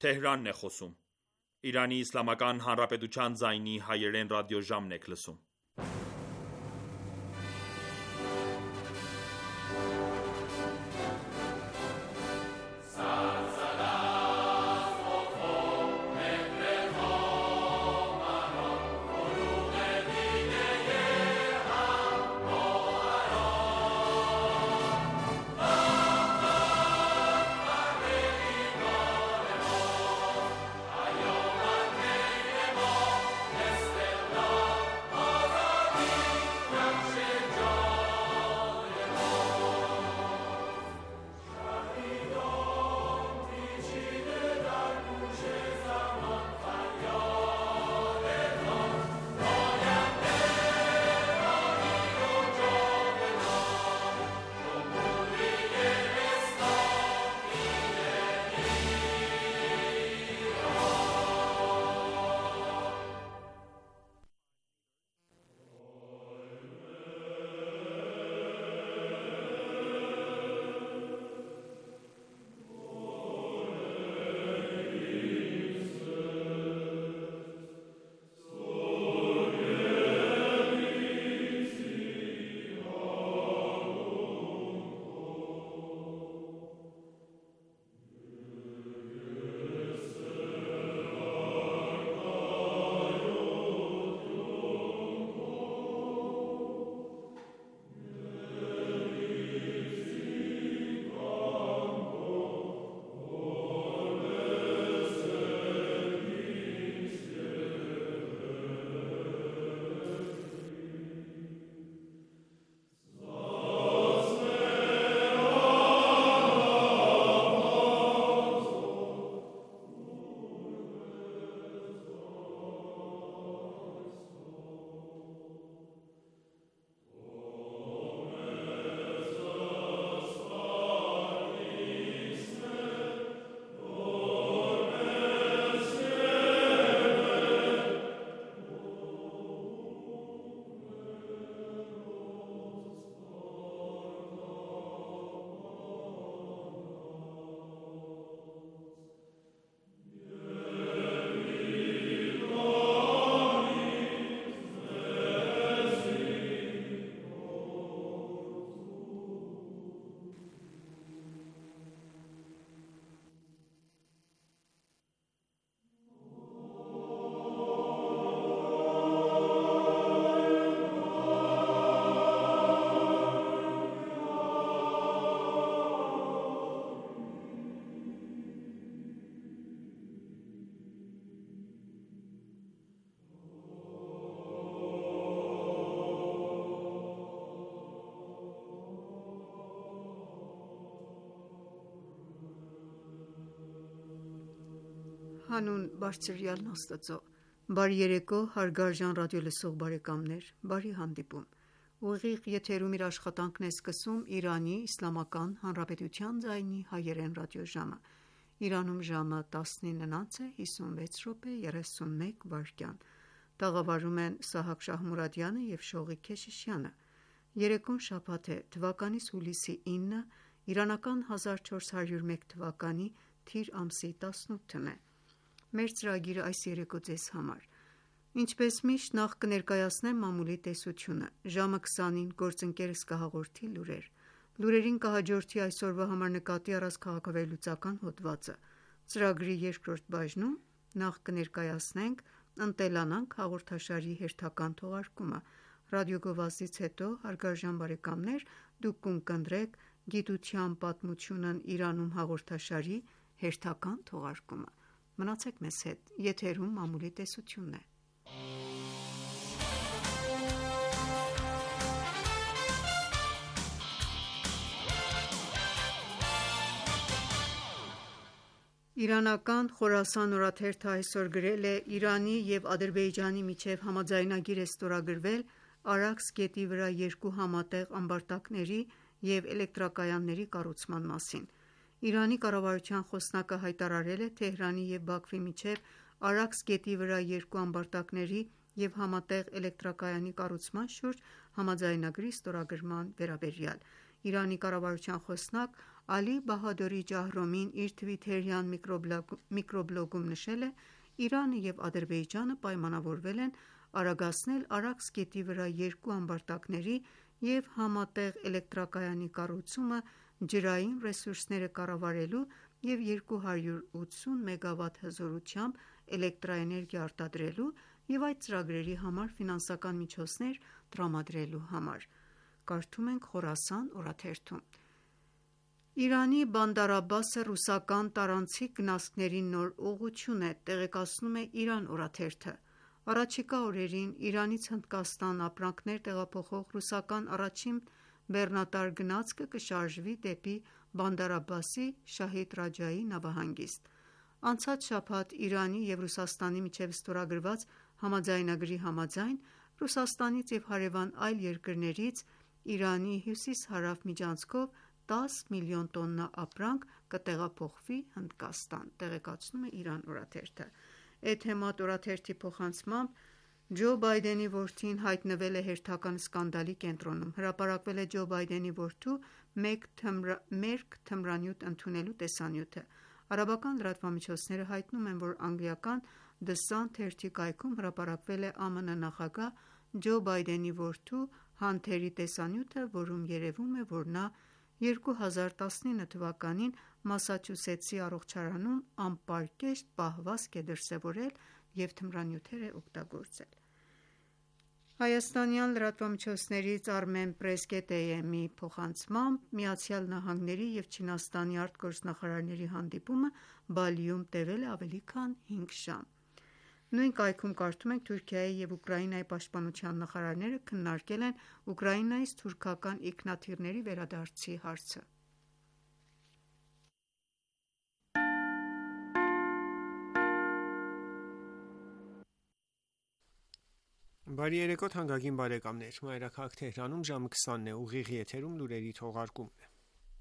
Իրանի Իսլամական Հանրապետության ձայնի հայերեն ռադիոժամն եք լսում: Հանուն բարձրյալն Աստծո: Բարի երեկո հարգարժան ռադիոլսող բարեկամներ: Բարի հանդիպում: Ուղիղ եթերում իր աշխատանքն է սկսում Իրանի Իսլամական Հանրապետության ձայնի հայերեն ռադիոժամը: Իրանում ժամը 19:56:31 Տաղավարում են Սահակ Շահմուրադյանը և Շողիկ Քեշիշյանը: Երեկոն շաբաթ է, թվականիս հուլիսի 9, իրանական 1401 թվականի թիր ամսի 18-ն է: Մեր ծրագիրը այս երեկո ձեզ համար: Ինչպես միշտ, նախ կներկայացնեմ մամուլի տեսությունը: Ժամը 20-ին գործընկերս կհաղորդի լուրեր: Լուրերին կհաջորդի այսօրվա համար նկատի առած քաղաքավերլուծական հոդվածը: Ծրագրի երկրորդ բաժնում նախ կներկայացնենք «Ընտելանանք» հաղորդաշարի հերթական թողարկումը: Ռադիոգովազդից հետո դուք կընկերեք «Գիտության պատմությունն Իրանում» հաղորդաշարի հերթական թողարկումը: Մնացեք մեզ հետ: Եթերում մամուլի տեսությունն է: Իրանական «Խորասան» օրաթերթը այսօր գրել է. «Իրանի և Ադրբեջանի միջև համաձայնագիր է ստորագրվել Արաքս գետի վրա երկու համատեղ ամբարտակների և էլեկտրակայանների կառուցման մասին»: Իրանի կառավարության խոսնակը հայտարարել է Թեհրանի և Բաքվի միջև Արաքս գետի վրա երկու ամբարտակների և համատեղ էլեկտրակայանի կառուցման շուրջ համաձայնագրի ստորագրման վերաբերյալ։ Իրանի կառավարության խոսնակ Ալի Բահադորի Ջահրոմին իր թվիթերյան միկրոբլոգում նշել է. «Իրանը և Ադրբեջանը պայմանավորվել են արագացնել Արաքս գետի վրա երկու ամբարտակների և համատեղ էլեկտրակայանի կառուցումը ջրային ռեսուրսները կառավարելու և 280 մեգավատ հզորությամբ էլեկտրաէներգիա արտադրելու և այդ ծրագրերի համար ֆինանսական միջոցներ տրամադրելու համար»։ Կարդում ենք Խորասան օրաթերթում։ Իրանի Բանդար Աբբասը ռուսական տարանցիկ գնացքների նոր ուղղություն է, տեղեկացնում է Իրան օրաթերթը։ Առաջիկա օրերին Իրանից Հնդկաստան ապրանքներ տեղափոխող ռուսական առաջին բեռնատար գնացքը կշարժվի դեպի Բանդար Աբբասի Շահիդ Ռաջայի նավահանգիստ։ Անցած շաբաթ Իրանի և Ռուսաստանի միջև ստորագրված համաձայնագրի համաձայն Ռուսաստանից և հարևան այլ երկրներից Իրանի հյուսիս-հարավ միջանցքով 10 միլիոն տոննա ապրանք կտեղափոխվի Հնդկաստան, տեղեկացնում է Իրան օրաթերթը։ Էթեմադ օրաթերթի փոխանցմամբ Ջո Բայդենի որդին հայտնվել է հերթական սկանդալի կենտրոնում։ Հրապարակվել է Ջո Բայդենի որդու մերկ թմրանյութ ընդունելու տեսանյութը։ Արաբական լրատվամիջոցները հայտնում են, որ անգլիական The Sun թերթի կայքում հրապարակվել է ԱՄՆ նախագահ Ջո Բայդենի որդու Հանթերի տեսանյութը, որում երևում է, որ նա 2019 թվականին Մասաչուսեթսի առողջարանում անպարկեշտ պահվածք է դրսևորել և թմրանյութեր է օգտագործել։ Հայաստանյան լրատվամիջոցներից Armenpress.am-ի փոխանցմամբ ԱՄՆ-ի և Չինաստանի արտգործնախարարների հանդիպումը Բալիում տևել է ավելի քան 5 ժամ։ Նույն կայքում կարդում ենք. Թուրքիայի և Ուկրաինայի պաշտպանության նախարարները քննարկել են Ուկրաինայից թուրքական ինքնաթիռների վերադարձի հարցը։ Բարի երեկո թանկագին բարեկամներ, Մայրաքաղաք Թեհրանում ժամը 20-ն է, ուղիղ եթերում լուրերի թողարկումն է։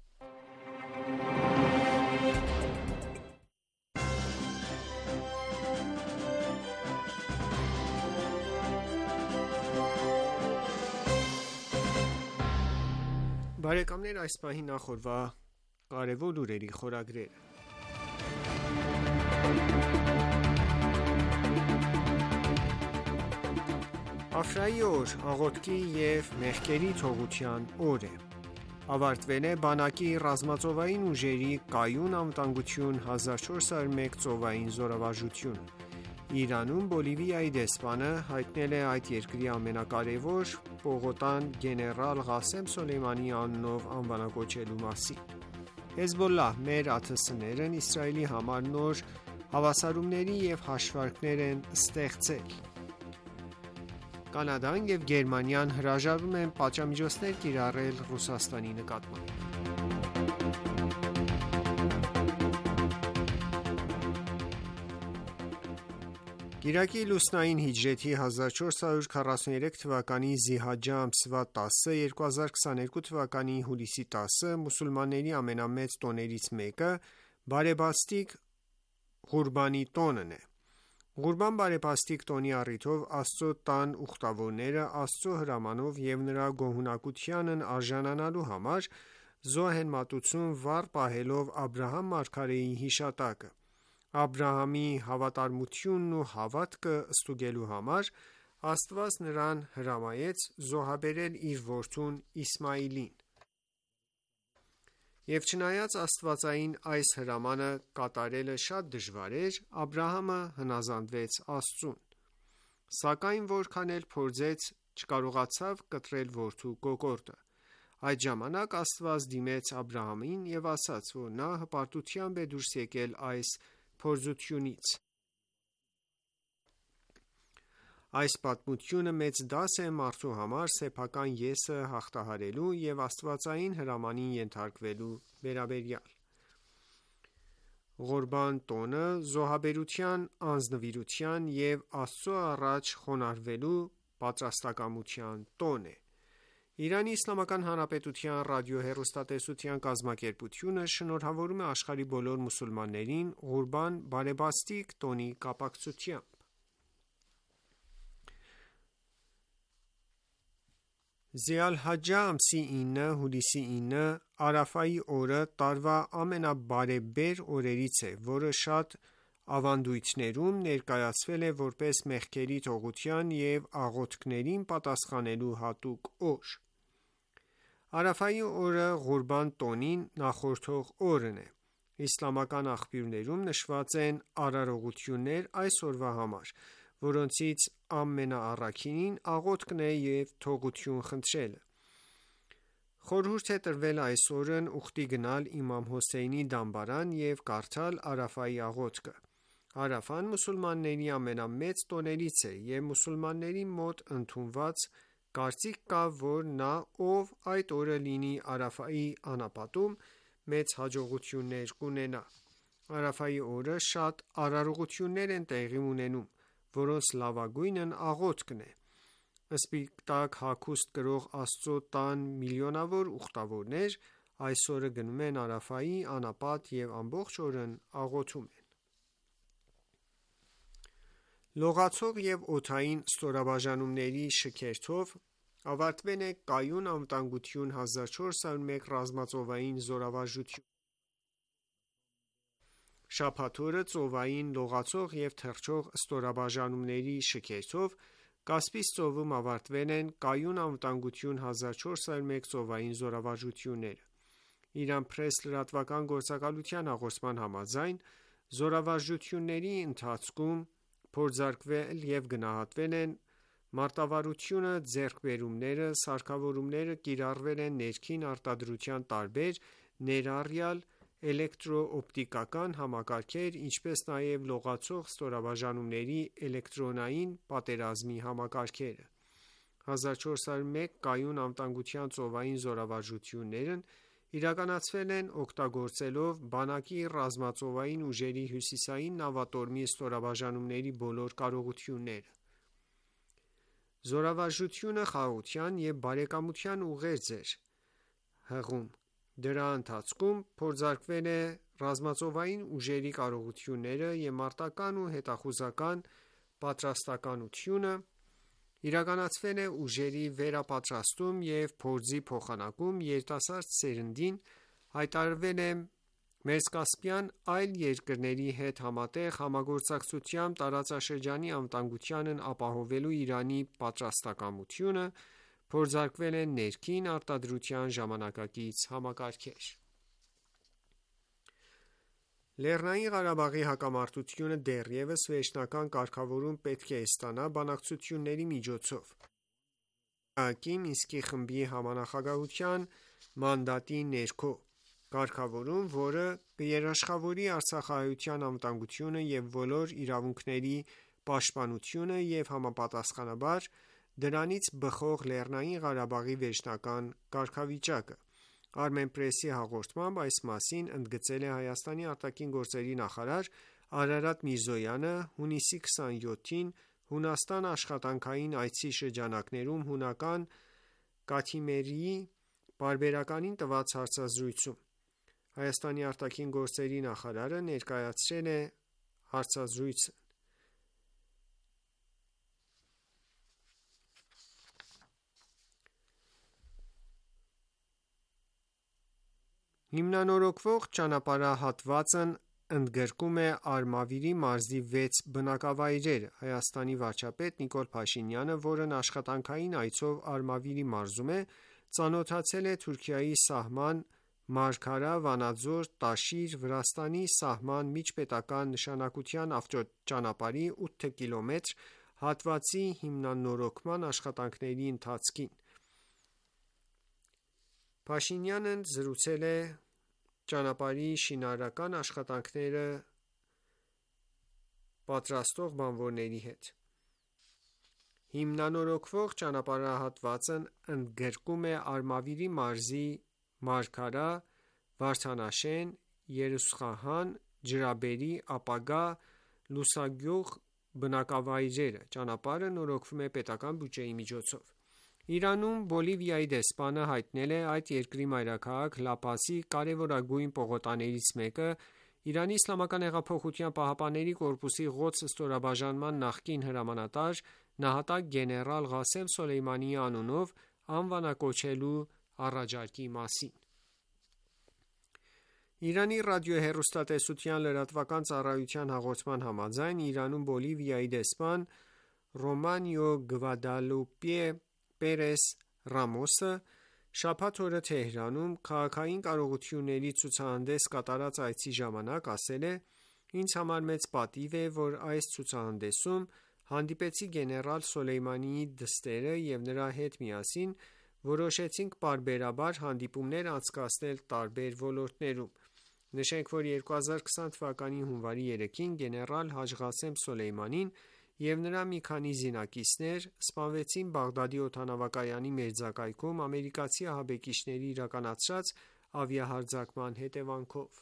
Բարեկամներ, այս պահի նախորդ կարևոր լուրերի խորագրերը։ Աֆրայի օր, աղոթքի և մեղքերի թողության օր է։ Ավարտվել է բանակի ռազմածովային ուժերի կայուն անվտանգություն 1401 ծովային զորավարժությունը։ Իրանում Բոլիվիայի դեսպանը հայտնել է այդ երկրի ամենակարևոր պողոտան գեներալ Ղասեմ Սոլեյմանի անունով անվանակոչելու մասին։ Հեզբոլլահ մեր ԱԹՍ-ներն Իսրայելի համար նոր հավասարումների և հաշվարկներ են ստեղծել։ Կանադան և Գերմանիան հրաժարվում են պատժամիջոցներ կիրառել Ռուսաստանի նկատմամբ։ Իրաքի լուսնային հիջրեթի 1443 թվականի Զիհաջջե ամսվա 10-ը 2022 թվականի հուլիսի 10-ը մուսուլմանների ամենամեծ տոներից մեկը բարեբաստիկ Ղուրբանի տոնն է։ Ղուրբան բարեբաստիկ տոնի առիթով Աստծո տան ուխտավորները Աստծո հրամանով և նրա գոհունակությանն արժանանալու համար զոհ են մատուցում վառ պահելով Աբրահամ մարգարեի հիշատակը։ Աբրահամի հավատարմությունն ու հավատքը ստուգելու համար Աստված նրան հրամայեց զոհաբերել իր որդուն Իսմայիլին։ Եվ չնայած աստվածային այս հրամանը կատարելը շատ դժվար էր, Աբրահամը հնազանդվեց Աստծուն։ Սակայն որքան էլ փորձեց, չկարողացավ կտրել որդու կոկորդը։ Այդ ժամանակ Աստված դիմեց Աբրահամին և ասաց, որ նա հպարտությամբ է դուրս եկել այս փորձությունից։ Այս պատմությունը մեծ դաս է մարդու համար սեփական ես-ը հաղթահարելու և աստվածային հրամանին ենթարկվելու վերաբերյալ։ Ղուրբան տոնը զոհաբերության անձնվիրության և Աստծո առաջ խոնարհվելու պատրաստակամության տոն է։ Իրանի Իսլամական Հանրապետության ռադիոհեռուստատեսության կազմակերպությունը շնորհավորում է աշխարհի բոլոր մուսուլմաններին Ղուրբան բարեբաստիկ տոնի կապակցությամբ։ Զիալ-Հաջջա ամսի 9 հուլիսի 9 Արաֆայի օրը տարվա ամենաբարեբեր օրերից է, որը շատ ավանդույթներում ներկայացվել է որպես մեղքերի թողության և աղոթքներին պատասխանելու հատուկ օր: Արաֆայի օրը Ղուրբան տոնին նախորդող օրն է: Իսլամական աղբյուրներում նշված են արարողություններ այս օրվա համար, որոնցից ամենաառաքինին աղոթքն է և թողություն խնդրելը: Խորհուրդ է տրվել այս օրն ուխտի գնալ իմամ Հոսեյնի դամբարան և կարդալ Արաֆայի աղոթքը: Արաֆան մուսուլմանների ամենամեծ տոներից է և մուսուլմանների մոտ ընդունված կարծիք կա, որ նա, ով այդ օրը լինի Արաֆայի անապատում, մեծ հաջողություններ կունենա: Արաֆայի օրը շատ արարողություններ են տեղի ունենում, որոնց լավագույնն աղոթքն է: Սպիտակ հագուստ կրող Աստծու տան միլիոնավոր ուխտավորներ այս օրը գնում են Արաֆայի անապատ և ամբողջ օրն աղոթում են: Լողացող և օդային ստորաբաժանումների շքերթով ավարտվել է կայուն անվտանգություն 1401 ռազմածովային զորավարժություն: Շաբաթ օրը ծովային, լողացող և թռչող ստորաբաժանումների շքերթով Կասպից ծովում ավարտվել են կայուն անվտանգություն 1401 ծովային զորավարժությունները: Իրանփրես լրատվական գործակալության հաղորդման համաձայն զորավարժությունների ընթացքում փորձարկվել և գնահատվել են մարտավարությունը, ձեռքբերումները, սարքավորումները, կիրառվել են ներքին արտադրության տարբեր, ներառյալ էլեկտրոօպտիկական համակարգեր, ինչպես նաև լողացող ստորաբաժանումների էլեկտրոնային պատերազմի համակարգերը: 1401 կայուն անվտանգության ծովային զորավարժություններն իրականացվել են օգտագործելով բանակի ռազմածովային ուժերի հյուսիսային նավատորմի ստորաբաժանումների բոլոր կարողությունները: Զորավարժությունը խաղաղության և բարեկամության ուղերձ էր հղում: Դրա ընթացքում փորձարկվել է ռազմածովային ուժերի կարողությունները և մարտական ու հետախուզական պատրաստակամությունը, իրականացվել է ուժերի վերապատրաստում և փորձի փոխանակում, երիտասարդ սերնդին հայտարարվել է Մերձկասպյան այլ երկրների հետ համատեղ համագործակցությամբ տարածաշրջանի անվտանգությունն ապահովելու Իրանի պատրաստակամությունը, փորձարկվել են ներքին արտադրության ժամանակակից համակարգեր: Լեռնային Ղարաբաղի հակամարտությունը դեռևս վերջնական կարգավորում պետք է ստանա բանակցությունների միջոցով: ՄԱԿ-ի Մինսկի խմբի համանախագահության մանդատի ներքո կարգավորում, որը կերաշխավորի Արցախահայության անվտանգությունը և բոլոր իրավունքների պաշտպանությունը և համապատասխանաբար դրանից բխող Լեռնային Ղարաբաղի վերջնական կարգավիճակը: Armenpress-ի հաղորդմամբ այս մասին ընդգծել է ՀԱԳ նախարար Արարատ Միրզոյանը հունիսի 27-ին Հունաստան աշխատանքային այցի շրջանակներում հունական Կաթիմերիի պարբերականին տված հարցազրույցում: ՀԱԳ նախարարը ներկայացրել է հարցազրույցը: Հիմնանորոգվող ճանապարհատվածն ընդգրկում է Արմավիրի մարզի 6 բնակավայրերը: Հայաստանի վարչապետ Նիկոլ Փաշինյանը, որն աշխատանքային այցով Արմավիրի մարզում է, ծանոթացել է Թուրքիայի սահման Մարգարա - Վանաձոր - Տաշիր - Վրաստանի սահման միջպետական նշանակության ավտոճանապարհի 8 կմ հատվածի հիմնանորոգման աշխատանքների ընթացքին: Փաշինյանն զրուցել է ճանապարհի շինարարական աշխատանքները պատրաստող բանվորների հետ: Հիմնանորոգվող ճանապարհատվածն ընդգրկում է Արմավիրի մարզի Մարգարա - Վարդանաշեն - Երուսխահան - Ջրաբերի - Ապագա - Լուսագյուղ բնակավայրերը: Ճանապարհը նորոգվում է պետական բյուջեի միջոցով: Իրանում Բոլիվիայի դեսպանը հայտնել է այդ երկրի մայրաքաղաք Լա Պասի կարևորագույն պողոտաներից մեկը ԻՀՊԿ-ի Ղոդս ստորաբաժանման նախկին հրամանատար նահատակ գեներալ Ղասեմ Սոլեյմանիի անունով անվանակոչելու առաջարկի մասին։ Իրանի ռադիոհեռուստատեսության լրատվական ծառայության հաղորդման համաձայն Իրանում Բոլիվիայի դեսպան Ռոմանիո Գվադալուպե Պերես Ռամոսը շաբաթ օրը Թեհրանում քաղաքային կարողությունների ցուցահանդես կատարած այցի ժամանակ ասել է. «Ինձ համար մեծ պատիվ է, որ այս ցուցահանդեսում հանդիպեցի գեներալ Սոլեյմանիի դստերը և նրա հետ միասին որոշեցինք պարբերաբար հանդիպումներ անցկացնել տարբեր ոլորտներում։ Նշենք, որ 2020 թվականի հունվարի 3-ին գեներալ Հաջ Ղասեմ Սոլեյմանին և նրա մի քանի զինակիցներ սպանվեցին Բաղդադի օդանավակայանի մերձակայքում ամերիկացի ահաբեկիչների իրականացրած ավիահարձակման հետևանքով»։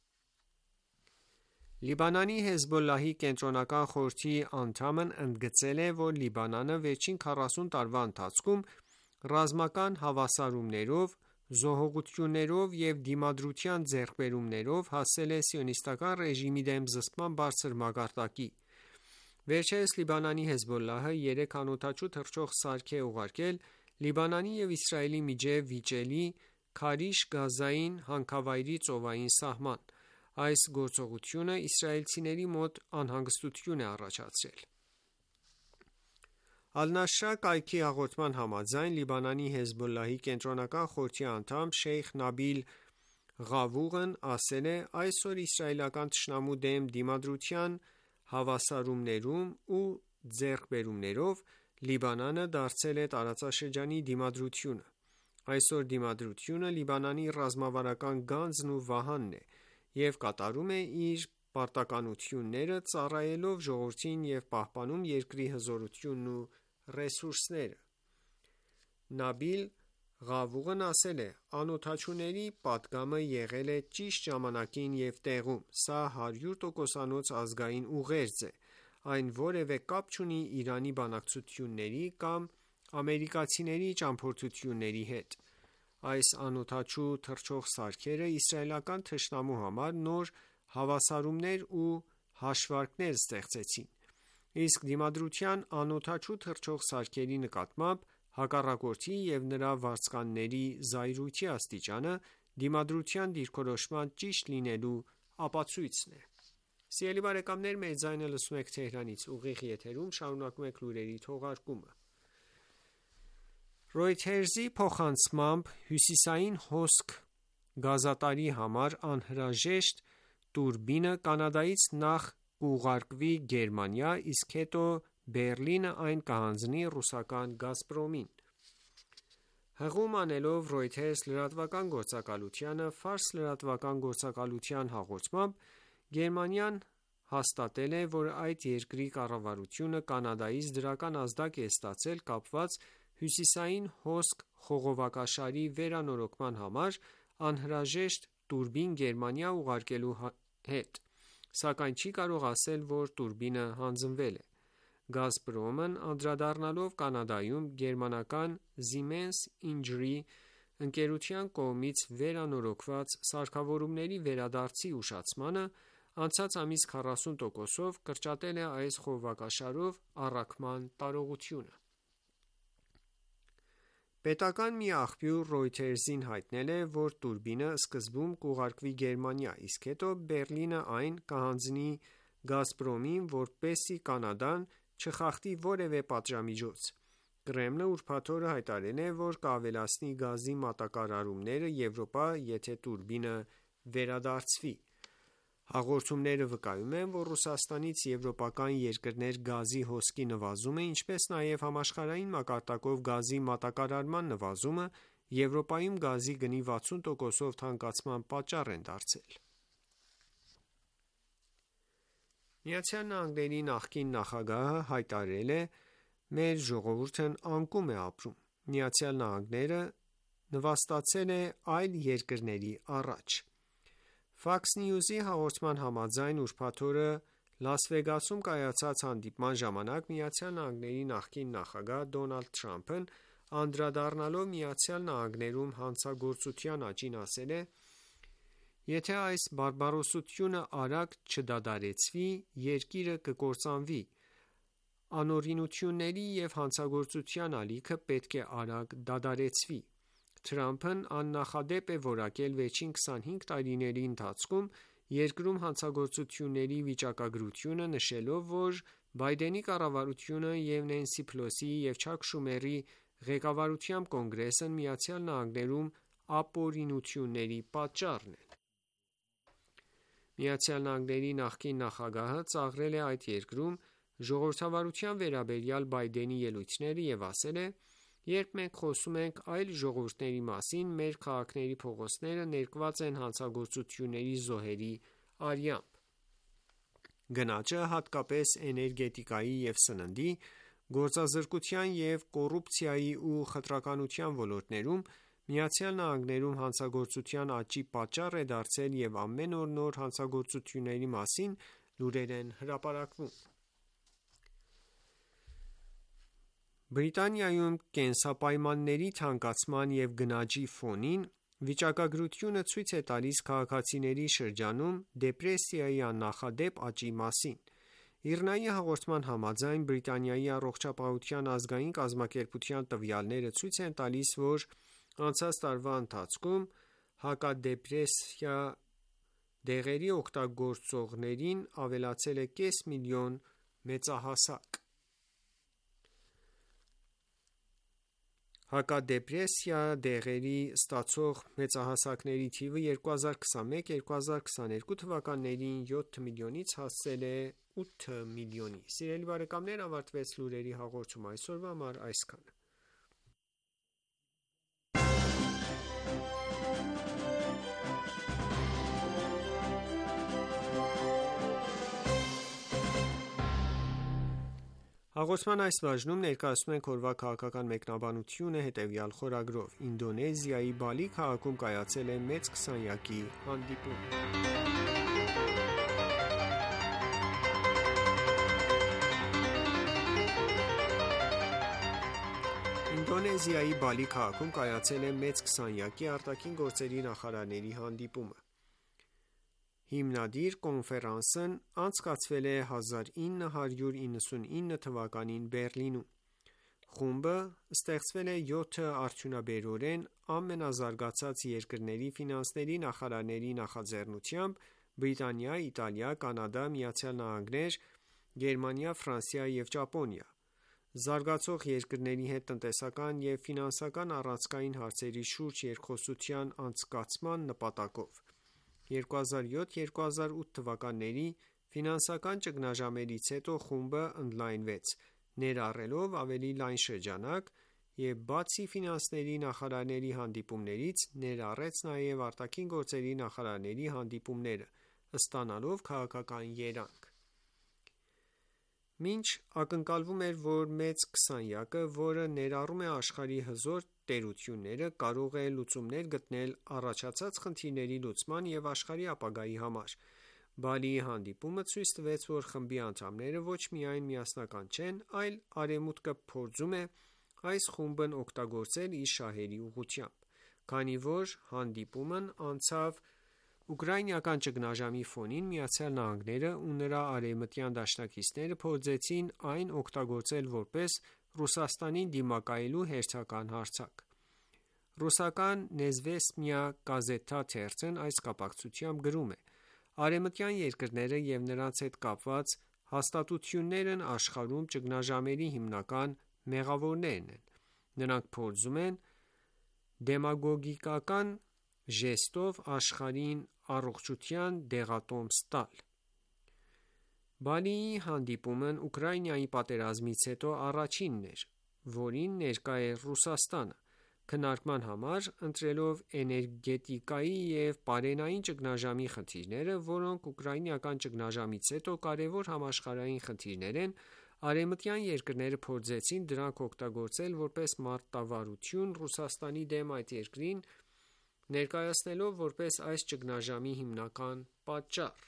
Լիբանանի Հեզբոլլահի կենտրոնական խորհրդի անդամն ընդգծել է, որ Լիբանանը վերջին 40 տարվա ընթացքում ռազմական հավասարումներով, զոհողություններով և դիմադրության ձեռքբերումներով հասել է սիոնիստական ռեժիմի դեմ զսպման բարձր մակարդակի։ Վերջերս Լիբանանի Հեզբոլլահը 3 անօդաչու թռչող սարք է ուղարկել Լիբանանի և Իսրայելի միջև վիճելի Քարիշ գազային հանքավայրի ծովային սահման։ Այս գործողությունը իսրայելցիների մոտ անհանգստություն է առաջացրել։ Ալ-Նաշրա կայքի հաղորդման համաձայն Լիբանանի Հեզբոլլահի կենտրոնական խորհրդի անդամ Շեյխ Նաբիլ Ղավուղն ասել է. «Այսօր իսրայելական թշնամու դեմ դիմադրության հավասարումներում ու ձեռքբերումներով Լիբանանը դարձել է տարածաշրջանի դիմադրությունը։ Այսօր դիմադրությունը Լիբանանի ռազմավարական գանձն ու վահանն է և կատարում է իր պարտականությունները ծառայելով ժողովրդին և պահպանում երկրի հզորությունն ու ռեսուրսները»։ Նաբիլ Ղավուղն ասել է. «Անօդաչուների պատգամը եղել է ճիշտ ժամանակին և տեղում։ Սա 100%-անոց ազգային ուղերձ է։ Այն որևէ կապ չունի Իրանի բանակցությունների կամ ամերիկացիների ճամփորդությունների հետ։ Այս անօդաչու թռչող սարքերը իսրայելական թշնամու համար նոր հավասարումներ ու հաշվարկներ ստեղծեցին։ Իսկ դիմադրության անօդաչու թռչող սարքերի նկատմամբ հակառակորդի և նրա վարձկանների զայրույթի աստիճանը դիմադրության դիրքորոշման ճիշտ լինելու ապացույցն է»։ Reuters-ի փոխանցմամբ հյուսիսային հոսք գազատարի համար անհրաժեշտ տուրբինը Կանադայից նախ կուղարկվի Գերմանիա, իսկ հետո Բեռլինը այն կհանձնի ռուսական «Գազպրոմին»։ Հղում անելով Reuters լրատվական գործակալությանը Ֆարս լրատվական գործակալության հաղորդմամբ Գերմանիան հաստատել է, որ այդ երկրի կառավարությունը Կանադայից դրական ազդակ է ստացել կապված հյուսիսային հոսք խողովակաշարի վերանորոգման համար անհրաժեշտ տուրբին Գերմանիա ուղարկելու հետ, սակայն չի կարող ասել, որ տուրբինը հանձնվել է։ «Գազպրոմն» անդրադառնալով Կանադայում գերմանական Siemens Inge-ի ընկերության կողմից վերանորոգված սարքավորումների վերադարձի ուշացմանը, անցած ամիս 40%-ով կրճատել է այս խողովակաշարով առաքման տարողությունը։ Պետական մի աղբյուր Reuters-ին հայտնել է, որ տուրբինը սկզբում կուղարկվի Գերմանիա, իսկ հետո Բեռլինը այն կհանձնի «Գազպրոմին», որպեսզի Կանադան չխախտի որևէ պատժամիջոց։ Կրեմլը ուրբաթ օրը հայտարարել է, որ կավելացնի գազի մատակարարումները Եվրոպա, եթե տուրբինը վերադարձվի։ Հաղորդումները վկայում են, որ Ռուսաստանից եվրոպական երկրներ գազի հոսքի նվազումը, ինչպես նաև համաշխարհային մակարդակով գազի մատակարարման նվազումը Եվրոպայում գազի գնի 60%-ով թանկացման պատճառ են դարձել։ ԱՄՆ-ի նախկին նախագահը հայտարարել է. «Մեր ժողովուրդն անկում է ապրում»։ ԱՄՆ-ը նվաստացել է այլ երկրների առաջ։ Fox News-ի հաղորդման համաձայն ուրբաթ օրը Լաս Վեգասում կայացած հանդիպման ժամանակ ԱՄՆ-ի նախկին նախագահ Դոնալդ Թրամփն անդրադառնալով ԱՄՆ-ում հանցագործության աճին ասել է. «Եթե այս բարբարոսությունը արագ չդադարեցվի, երկիրը կկործանվի»։ Անօրինությունների և հանցագործության ալիքը պետք է արագ դադարեցվի: Թրամփն աննախադեպ է որակել վերջին 25 տարիների ընթացքում երկրում հանցագործությունների վիճակագրությունը, նշելով, որ Բայդենի կառավարությունը և Նենսի Փելոսիի և Չակ Շումերի ղեկավարությամբ Կոնգրեսն ԱՄՆ-ում ապօրինությունների պատճառն են: ԱՄՆ նախկին նախագահը ծաղրել է այդ երկրում ժողովրդավարության վերաբերյալ Բայդենի ելույթները և ասել է. «Երբ մենք խոսում ենք այլ ժողովուրդների մասին, մեր քաղաքների փողոցները ներկված են հանցագործությունների զոհերի արյամբ»: Գնաճը, հատկապես էներգետիկայի և սննդի, գործազրկության և կոռուպցիայի ու խտրականության ոլորտներում ԱՄՆ-ում հանցագործության աճի պատճառ է դարձել և ամեն օր նոր հանցագործությունների մասին լուրեր են հրապարակվում: Բրիտանիայում կենսապայմանների թանկացման և գնաճի ֆոնին վիճակագրությունը ցույց է տալիս քաղաքացիների շրջանում դեպրեսիայի աննախադեպ աճի մասին: ԻՌՆԱ-ի հաղորդման համաձայն, Բրիտանիայի առողջապահության ազգային կազմակերպության տվյալները ցույց են տալիս, որ անցած տարվա ընթացքում հակադեպրեսիվ դեղերի օգտագործողներին ավելացել է կես միլիոն մեծահասակ: Հակադեպրեսիվ դեղերի ստացող մեծահասակների թիվը 2021-2022 թվականներին 7 միլիոնից հասել է 8 միլիոնի: Ավարտվեց լուրերի հաղորդումը այսօրվա համար այսքանը: Հաղորդման այս բաժնում ներկայացնում ենք օրվա քաղաքական մեկնաբանությունը հետևյալ խորագրով. Ինդոնեզիայի Բալի քաղաքում կայացել է մեծ քսանյակի հանդիպում: Ինդոնեզիայի Բալի քաղաքում կայացել է մեծ քսանյակի ԱԳ նախարարների հանդիպումը: Հիմնադիր կոնֆերանսն անցկացվել է 1999 թվականին Բեռլինում: Խումբը ստեղծվել է 7 արդյունաբերորեն ամենազարգացած երկրների ֆինանսների նախարարների նախաձեռնությամբ Բրիտանիա, Իտալիա, Կանադա, ԱՄՆ, Գերմանիա, Ֆրանսիա և Ճապոնիա: Զարգացող երկրների հետ տնտեսական և ֆինանսական առանցքային հարցերի շուրջ երկխոսություն անցկացման նպատակով: 2007-2008 թվականների ֆինանսական ճգնաժամերից հետո խումբը ընդլայնվեց, ներառելով ավելի լայն շրջանակ և բացի ֆինանսների նախարարների հանդիպումներից ներառեց նաև ԱԳ նախարարների հանդիպումները, ստանալով քաղաքական երանգ: Մինչ ակնկալվում էր, որ մեծ քսանյակը, որը ներառում է աշխարհի հզոր տերությունները, կարող է լուծումներ գտնել առաջացած խնդիրների լուծման և աշխարհի ապագայի համար, Բալիի հանդիպումը ցույց տվեց, որ խմբի անդամները ոչ միայն միասնական չեն, այլ Արևմուտքը փորձում է այս խումբն օգտագործել իր շահերի ուղղությամբ: Քանի որ հանդիպումն անցավ ուկրաինական ճգնաժամի ֆոնին, ԱՄՆ-ն ու նրա արևմտյան դաշնակիցները փորձեցին այն օգտագործել որպես Ռուսաստանին դիմակայելու հերթական հարթակ: Ռուսական «Նեզվեստնիա Գազետա» թերթն այս կապակցությամբ գրում է. «Արևմտյան երկրները և նրանց հետ կապված հաստատություններն աշխարհում ճգնաժամերի հիմնական մեղավորներն են: Նրանք փորձում են դեմագոգիական ժեստով աշխարհին առողջության դեղատոմս տալ»: Բալիի հանդիպումն Ուկրաինայի պատերազմից հետո առաջինն էր, որին ներկա էր Ռուսաստանը, քննարկման համար ընտրելով էներգետիկայի և պարենային ճգնաժամի խնդիրները, որոնք ուկրաինական ճգնաժամից հետո կարևոր համաշխարհային խնդիրներ են, արևմտյան երկրները փորձեցին դրանք օգտագործել որպես մարտավարություն Ռուսաստանի դեմ այդ երկրին ներկայացնելով որպես այս ճգնաժամի հիմնական պատճառ: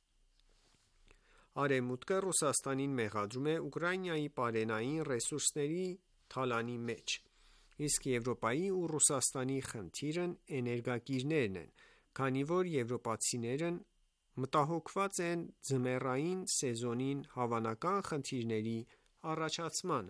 Արևմուտքը Ռուսաստանին մեղադրում է Ուկրաինայի պարենային ռեսուրսների թալանի մեջ, իսկ Եվրոպայի ու Ռուսաստանի խնդիրն էներգակիրներն են, քանի որ եվրոպացիներն մտահոգված են ձմեռային սեզոնին հավանական խնդիրների առաջացմանը։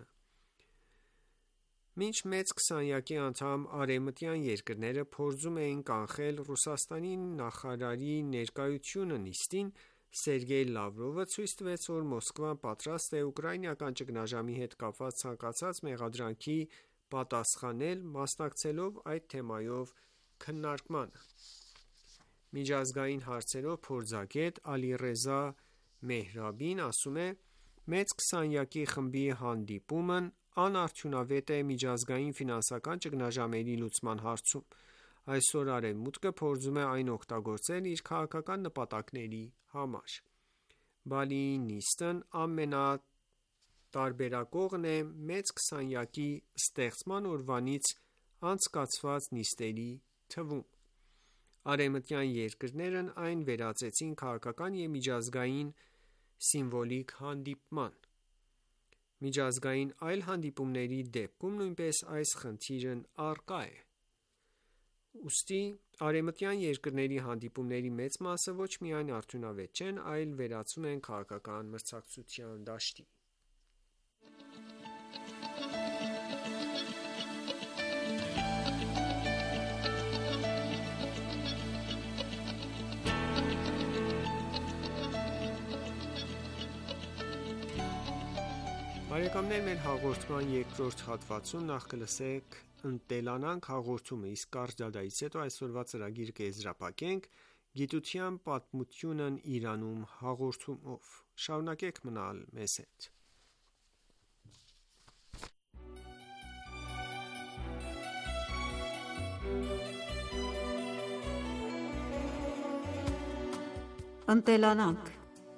Մինչ մեծ քսանյակի անդամ արևմտյան երկրները փորձում էին կանխել Ռուսաստանի նախարարի ներկայությունը նիստին, Սերգեյ Լավրովը ցույց տվեց, որ Մոսկվան պատրաստ է ուկրաինական ճգնաժամի հետ կապված ցանկացած մեղադրանքի պատասխանել, մասնակցելով այդ թեմայով քննարկմանը։ Միջազգային հարցերով փորձագետ Ալիռեզա Մեհրաբին ասում է. «Մեծ քսանյակի խմբի հանդիպումն անարդյունավետ է միջազգային ֆինանսական ճգնաժամերի լուծման հարցում։ Այսօր Արևմուտքը փորձում է այն օգտագործել իր քաղաքական նպատակների համար։ Բալիի նիստն ամենատարբերակողն է մեծ քսանյակի ստեղծման օրվանից անցկացված նիստերի թվում։ Արևմտյան երկրներն այն վերածեցին քաղաքական և միջազգային սիմվոլիկ հանդիպման։ Միջազգային այլ հանդիպումների դեպքում նույնպես այս խնդիրն առկա է։ Ուստի արևմտյան երկրների հանդիպումների մեծ մասը ոչ միայն արդյունավետ չեն, այլ վերածվում են քաղաքական մրցակցության դաշտի»։ Բարեկամներ, մեր հաղորդման երկրորդ հատվածում նախ կլսենք «Ընտելանանք» հաղորդումը, իսկ կարճ դադարից հետո այսօրվա ծրագիրը կեզրափակենք «Գիտության պատմությունն Իրանում» հաղորդումով։ Շարունակեք մնալ մեզ հետ։ Ընտելանանք։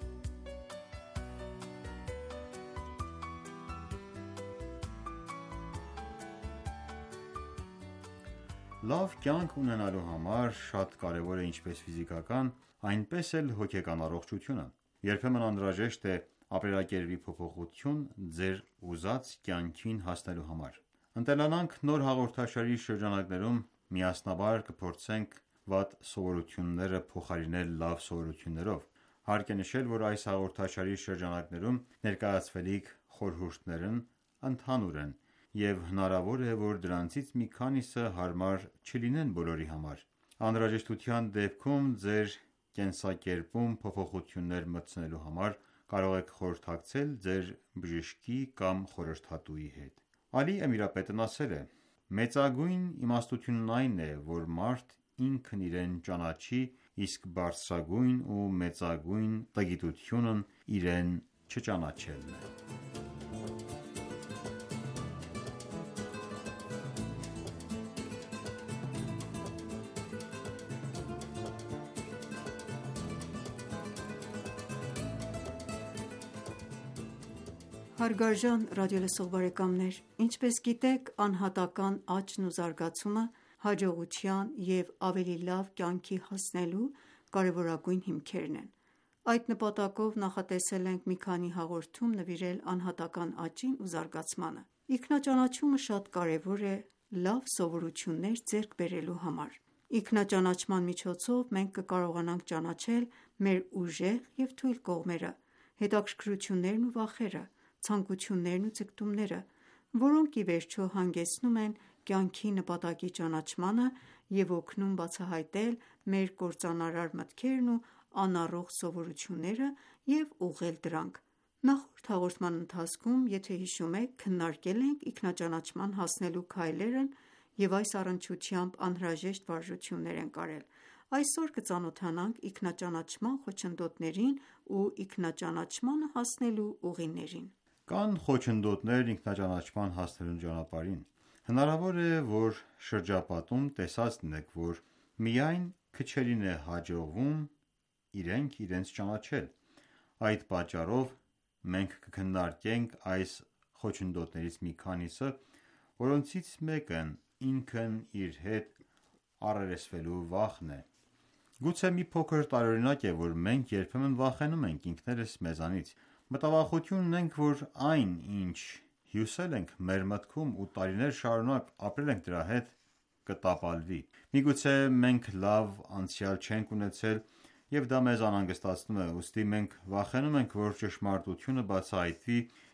Լավ կյանք ունենալու համար շատ կարևոր է ինչպես ֆիզիկական, այնպես էլ հոգեկան առողջությունը։ Երբեմն անհրաժեշտ է ապրելակերպի փոփոխություն ձեր ուզած կյանքին հասնելու համար։ «Ընտելանանք» նոր հաղորդաշարի շրջանակներում միասնաբար կփորձենք վատ սովորությունները փոխարինել լավ սովորություններով։ Հարկ է նշել, որ այս հաղորդաշարի շրջանակներում ներկայացվելիք խորհուրդներն ընդհանուր են, և հնարավոր է, որ դրանցից մի քանիսը հարմար չլինեն բոլորի համար։ Անհրաժեշտության դեպքում ձեր կենսակերպում փոփոխություններ մտցնելու համար կարող եք խորհրդակցել ձեր բժշկի կամ խորհրդատուի հետ։ Ալի Էմիրապետն ասել է. «Մեծագույն իմաստությունն այն է, որ մարդ ինքն իրեն ճանաչի, իսկ բարձրագույն ու մեծագույն տգիտությունն իրեն չճանաչելն է»։ Հարգարժան ռադիոլսող բարեկամներ, ինչպես գիտեք, անհատական աճն ու զարգացումը հաջողության և ավելի լավ կյանքի հասնելու կարևորագույն հիմքերն են։ Այդ նպատակով նախատեսել ենք մի քանի հաղորդում նվիրել անհատական աճին ու զարգացմանը։ Ինքնաճանաչումը շատ կարևոր է լավ սովորություններ ձեռք բերելու համար։ Ինքնաճանաչման միջոցով մենք կկարողանանք ճանաչել մեր ուժեղ և թույլ կողմերը, հետաքրքրություններն ու վախերը, ցանկություններն ու ձգտումները, որոնք ի վերջո հանգեցնում են կյանքի նպատակի ճանաչմանը և օգնում բացահայտել մեր կործանարար մտքերն ու անառողջ սովորությունները և ուղղել դրանք։ Նախորդ հաղորդման ընթացքում, եթե հիշում եք, քննարկել ենք ինքնաճանաչման հասնելու քայլերն և այս առնչությամբ անհրաժեշտ վարժություններ ենք արել։ Այսօր կծանոթանանք ինքնաճանաչման խոչընդոտներին ու ինքնաճանաչմանը հասնելու ուղիներին։ Կան խոչընդոտներ ինքնաճանաչման հասնելու ճանապարհին։ Հնարավոր է, որ շրջապատում տեսած լինեք, որ միայն քչերին է հաջողվում իրենք իրենց ճանաչել։ Այդ պատճառով մենք կքննարկենք այս խոչընդոտներից մի քանիսը, որոնցից մեկն ինքն իր հետ առերեսվելու վախն է։ Գուցե մի փոքր տարօրինակ է, որ մենք երբեմն վախենում ենք ինքներս մեզանից։ Մտավախություն ունենք, որ այն, ինչ հյուսել ենք մեր մտքում ու տարիներ շարունակ ապրել ենք դրա հետ, կտապալվի։ Միգուցե մենք լավ անցյալ չենք ունեցել և դա մեզ անհանգստացնում է, ուստի մենք վախենում ենք, որ ճշմարտությունը բացահայտվի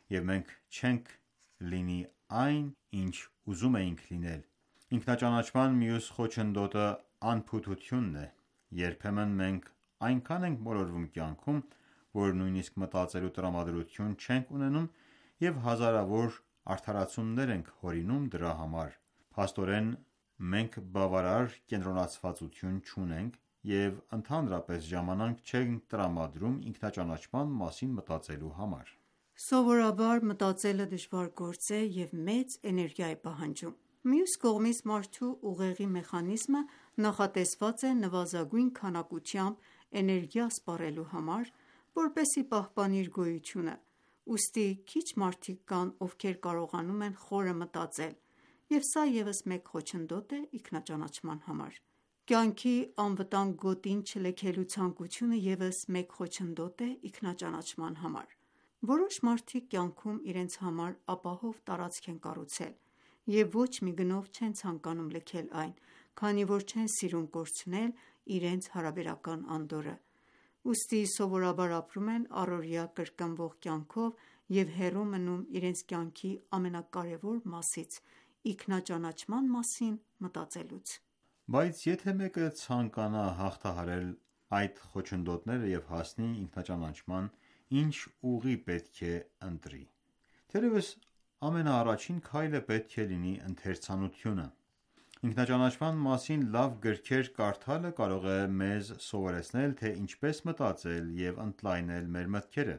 և մենք չենք լինի այն, ինչ ուզում էինք լինել։ Ինքնաճանաչման մյուս խոչընդոտը անփութությունն է։ Երբեմն մենք այնքան ենք մոլորվում կյանքում, որ նույնիսկ մտածելու տրամադրություն չենք ունենում և հազարավոր արդարացումներ ենք հորինում դրա համար։ Փաստորեն, մենք բավարար կենտրոնացվածություն չունենք և ընդհանրապես ժամանակ չենք տրամադրում ինքնաճանաչման մասին մտածելու համար։ Սովորաբար մտածելը դժվար գործ է և մեծ էներգիա է պահանջում։ Մյուս կողմից, մարդու ուղեղի մեխանիզմը նախատեսված է նվազագույն քանակությամբ էներգիա սպառելու համար, որպեսզի պահպանի իր գոյությունը, ուստի քիչ մարդիկ կան, ովքեր կարողանում են խորը մտածել, և սա ևս մեկ խոչընդոտ է ինքնաճանաչման համար։ Կյանքի անվտանգ գոտին չլքելու ցանկությունը ևս մեկ խոչընդոտ է ինքնաճանաչման համար։ Որոշ մարդիկ կյանքում իրենց համար ապահով տարածք են կառուցել և ոչ մի գնով չեն ցանկանում լքել այն, քանի որ չեն սիրում կորցնել իրենց հարաբերական անդորրը։ Ուստի սովորաբար ապրում են առօրյա կրկնվող կյանքով և հեռու մնում իրենց կյանքի ամենակարևոր մասից՝ ինքնաճանաչման մասին մտածելուց։ Բայց եթե մեկը ցանկանա հաղթահարել այդ խոչընդոտները և հասնի ինքնաճանաչման, ինչ ուղի պետք է ընտրի։ Թերևս ամենաառաջին քայլը պետք է լինի ընթերցանությունը։ Ինքնաճանաչման մասին լավ գրքեր կարդալը կարող է մեզ սովորեցնել, թե ինչպես մտածել և ընդլայնել մեր մտքերը։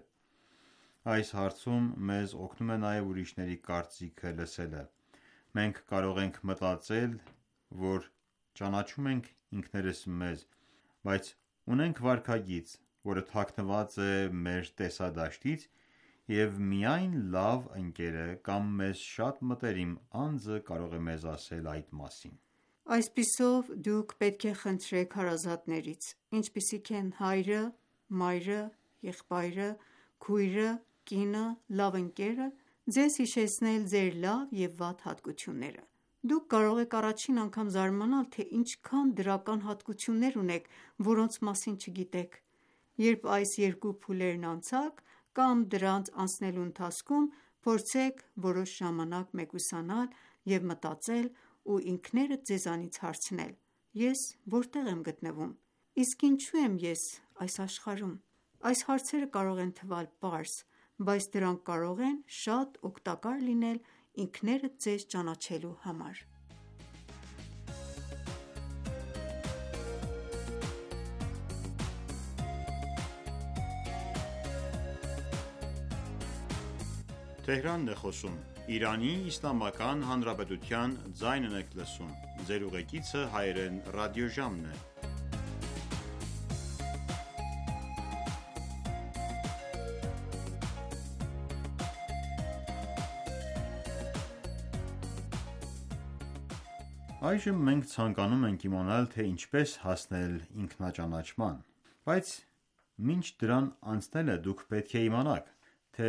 Այս հարցում մեզ օգնում է նաև ուրիշների կարծիքը լսելը։ Մենք կարող ենք մտածել, որ ճանաչում ենք ինքներս մեզ, բայց ունենք վարքագիծ, որը թաքնված է մեր տեսադաշտից, և միայն լավ ընկերը կամ մեզ շատ մտերիմ անձը կարող է մեզ ասել այդ մասին։ Այսպիսով, դուք պետք է խնդրեք հարազատներից, ինչպիսիք են հայրը, մայրը, եղբայրը, քույրը, կինը, լավ ընկերը, ձեզ հիշեցնել ձեր լավ և վատ հատկությունները։ Դուք կարող եք առաջին անգամ զարմանալ, թե ինչքան դրական հատկություններ ունեք, որոնց մասին չգիտեք։ Երբ այս երկու փուլերն անցաք, կամ դրանց անցնելու ընթացքում, փորձեք որոշ ժամանակ մեկուսանալ և մտածել ու ինքներդ ձեզանից հարցնել. «Ես որտե՞ղ եմ գտնվում: Իսկ ինչու եմ ես այս աշխարհում»: Այս հարցերը կարող են թվալ պարզ, բայց դրանք կարող են շատ օգտակար լինել ինքներդ ձեզ ճանաչելու համար։ Այժմ մենք ցանկանում ենք իմանալ, թե ինչպես հասնել ինքնաճանաչման։ Բայց մինչ դրան անցնելը դուք պետք է իմանաք, թե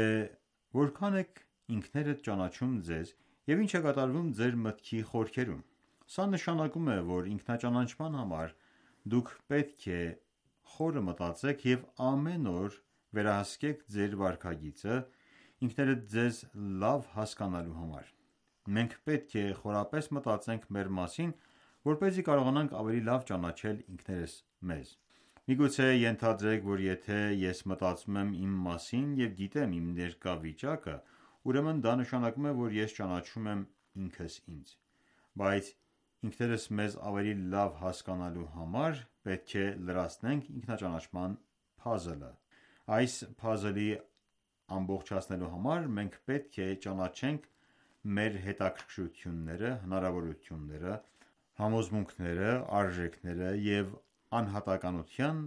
որքան եք ինքներդ ճանաչում ձեզ և ինչ է կատարվում ձեր մտքի խորքերում։ Սա նշանակում է, որ ինքնաճանաչման համար դուք պետք է խորը մտածեք և ամեն օր վերահսկեք ձեր վարքագիծը՝ ինքներդ ձեզ լավ հասկանալու համար։ Մենք պետք է խորապես մտածենք մեր մասին, որպեսզի կարողանանք ավելի լավ ճանաչել ինքներս մեզ։ Միգուցե ենթադրեք, որ եթե ես մտածում եմ իմ մասին և գիտեմ իմ ներկա վիճակը, ուրեմն դա նշանակում է, որ ես ճանաչում եմ ինքս ինձ։ Բայց ինքներս մեզ ավելի լավ հասկանալու համար պետք է լրացնենք ինքնաճանաչման փազլը։ Այս փազլի ամբողջացնելու համար մենք պետք է ճանաչենք մեր հետաքրքրությունները, հնարավորությունները, համոզմունքները, արժեքները և անհատականության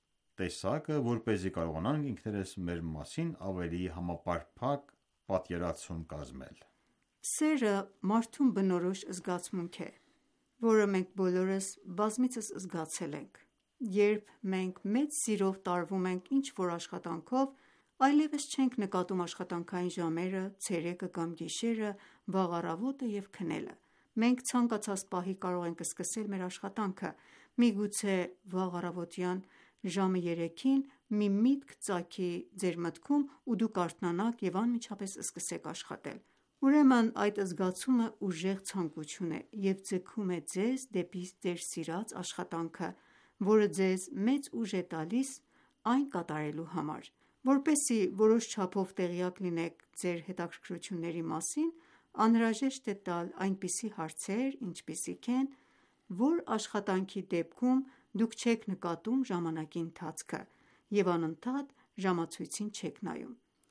տեսակը, որպեսզի կարողանանք ինքներս մեր մասին ավելի համապարփակ պատկերացում կազմել։ Սերը մարդուն բնորոշ զգացմունք է, որը մենք բոլորս բազմիցս զգացել ենք։ Երբ մենք մեծ սիրով տարվում ենք ինչ-որ աշխատանքով, այլևս չենք նկատում աշխատանքային ժամերը, ցերեկը կամ գիշերը, վաղ առավոտը և քնելը։ Մենք ցանկացած պահի կարող ենք սկսել մեր աշխատանքը, միգուցե վաղ առավոտյան ժամը 3-ին մի միտք ծագի ձեր մտքում ու դուք արթնանաք և անմիջապես սկսեք աշխատել: Ուրեմն այդ զգացումը ուժեղ ցանկություն է և ձգում է ձեզ դեպի ձեր սիրած աշխատանքը, որը ձեզ մեծ ուժ է տալիս այն կատարելու համար: Որպեսզի որոշ չափով տեղյակ լինեք ձեր հետաքրքրությունների մասին, անհրաժեշտ է տալ այնպիսի հարցեր, ինչպիսիք են. որ աշխատանքի դեպքում դուք չեք նկատում ժամանակի ընթացքը և անընդհատ ժամացույցին չեք նայում: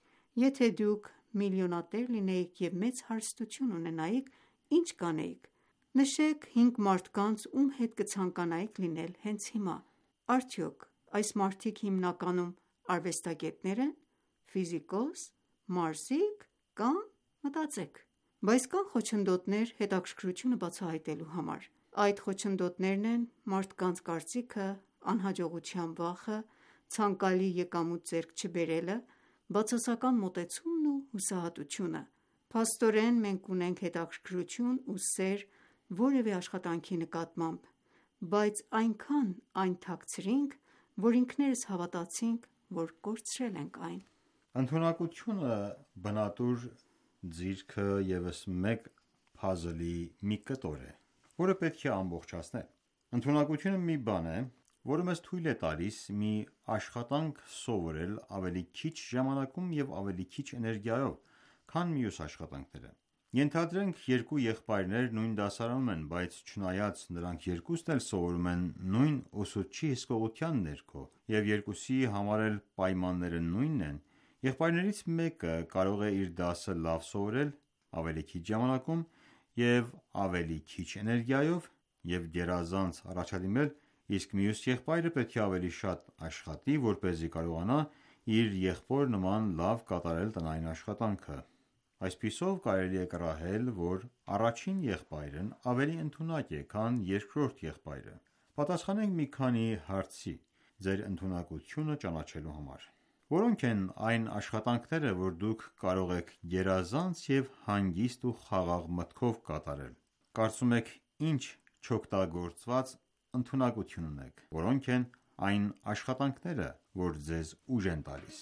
Եթե դուք միլիոնատեր լինեիք և մեծ հարստություն ունենայիք, ի՞նչ կանեիք: Նշեք 5 մարդկանց, ում հետ կցանկանայիք լինել հենց հիմա: Արդյոք այս մարդիկ հիմնականում արվեստագետնե՞ր են, ֆիզիկոս, մարզիկ կամ… Մտածեք: Բայց կան խոչընդոտներ հետաքրքրությունը բացահայտելու համար: Այդ խոչընդոտներն են մարդկանց կարծիքը, անհաջողության վախը, ցանկալի եկամուտ ձեռք չբերելը, բացասական մոտեցումն ու հուսահատությունը: Փաստորեն մենք ունենք հետաքրքրություն ու սեր որևէ աշխատանքի նկատմամբ, բայց այնքան այն թաքցրինք, որ ինքներս հավատացինք, որ կորցրել ենք այն: Ընդունակությունը բնատուր ձիրքը ևս մեկ փազլի մի կտոր է, որը պետք է ամբողջացնել: Ընդունակությունը մի բան է, որը մեզ թույլ է տալիս մի աշխատանք սովորել ավելի քիչ ժամանակում և ավելի քիչ էներգիայով, քան մյուս աշխատանքները: Ենթադրենք երկու եղբայրներ նույն դասարանում են, բայց չնայած նրանք երկուսն էլ սովորում են նույն ուսուցչի հսկողության ներքո և երկուսի համար էլ պայմանները նույնն են, եղբայրներից մեկը կարող է իր դասը լավ սովորել ավելի քիչ ժամանակում և ավելի քիչ էներգիայով և գերազանց առաջադիմել, իսկ մյուս եղբայրը պետք է ավելի շատ աշխատի, որպեսզի կարողանա իր եղբոր նման լավ կատարել տնային աշխատանքը: Այսպիսով կարելի է կռահել, որ առաջին եղբայրն ավելի ընդունակ է, քան երկրորդ եղբայրը: Պատասխանենք մի քանի հարցի ձեր ընդունակությունը ճանաչելու համար: Որո՞նք են այն աշխատանքները, որ դուք կարող եք գերազանց և հանգիստ ու խաղաղ մտքով կատարել: Կարծում եք ինչ չօգտագործված ընդունակություն ունեք: Որո՞նք են այն աշխատանքները, որ ձեզ ուժ են տալիս: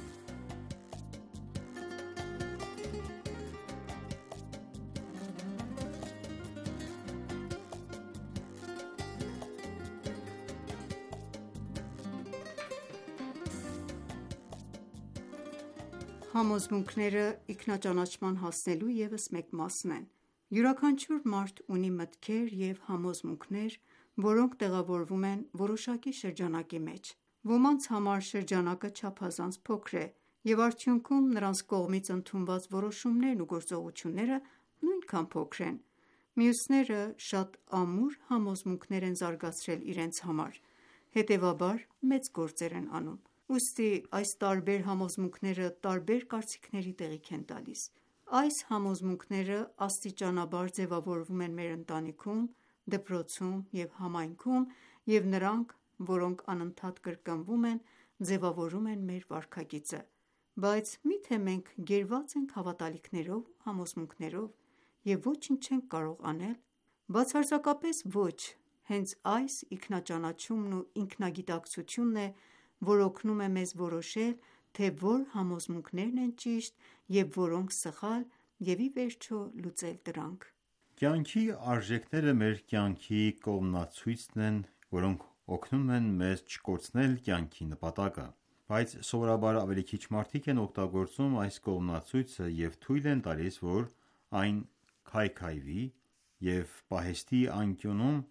Համոզմունքները ինքնաճանաչման հասնելու ևս մեկ մասն են: Յուրաքանչյուր մարդ ունի մտքեր և համոզմունքներ, որոնք տեղավորվում են որոշակի շրջանակի մեջ: Ոմանց համար շրջանակը չափազանց փոքր է և արդյունքում նրանց կողմից ընդունված որոշումներն ու գործողությունները նույնքան փոքր են: Մյուսները շատ ամուր համոզմունքներ են զարգացրել իրենց համար, հետևաբար մեծ գործեր են անում: Ուստի այս տարբեր համոզմունքները տարբեր կարծիքների տեղիք են տալիս: Այս համոզմունքները աստիճանաբար ձևավորվում են մեր ընտանիքում, դպրոցում և համայնքում և նրանք, որոնք անընդհատ կրկնվում են, ձևավորում են մեր վարքագիծը: Բայց մի՞թե մենք գերված ենք հավատալիքներով ու համոզմունքներով և ոչինչ չենք կարող անել: Բացարձակապես ոչ: Հենց այս ինքնաճանաչումն ու ինքնագիտակցությունն է, որ օգնում է մեզ որոշել, թե որ համոզմունքներն են ճիշտ և որոնք սխալ և ի վերջո լուծել դրանք: Կյանքի արժեքները մեր կյանքի կողմնացույցն են, որոնք օգնում են մեզ չկորցնել կյանքի նպատակը: Բայց սովորաբար ավելի քիչ մարդիկ են օգտագործում այս կողմնացույցը և թույլ են տալիս, որ այն քայքայվի և պահեստի անկյունում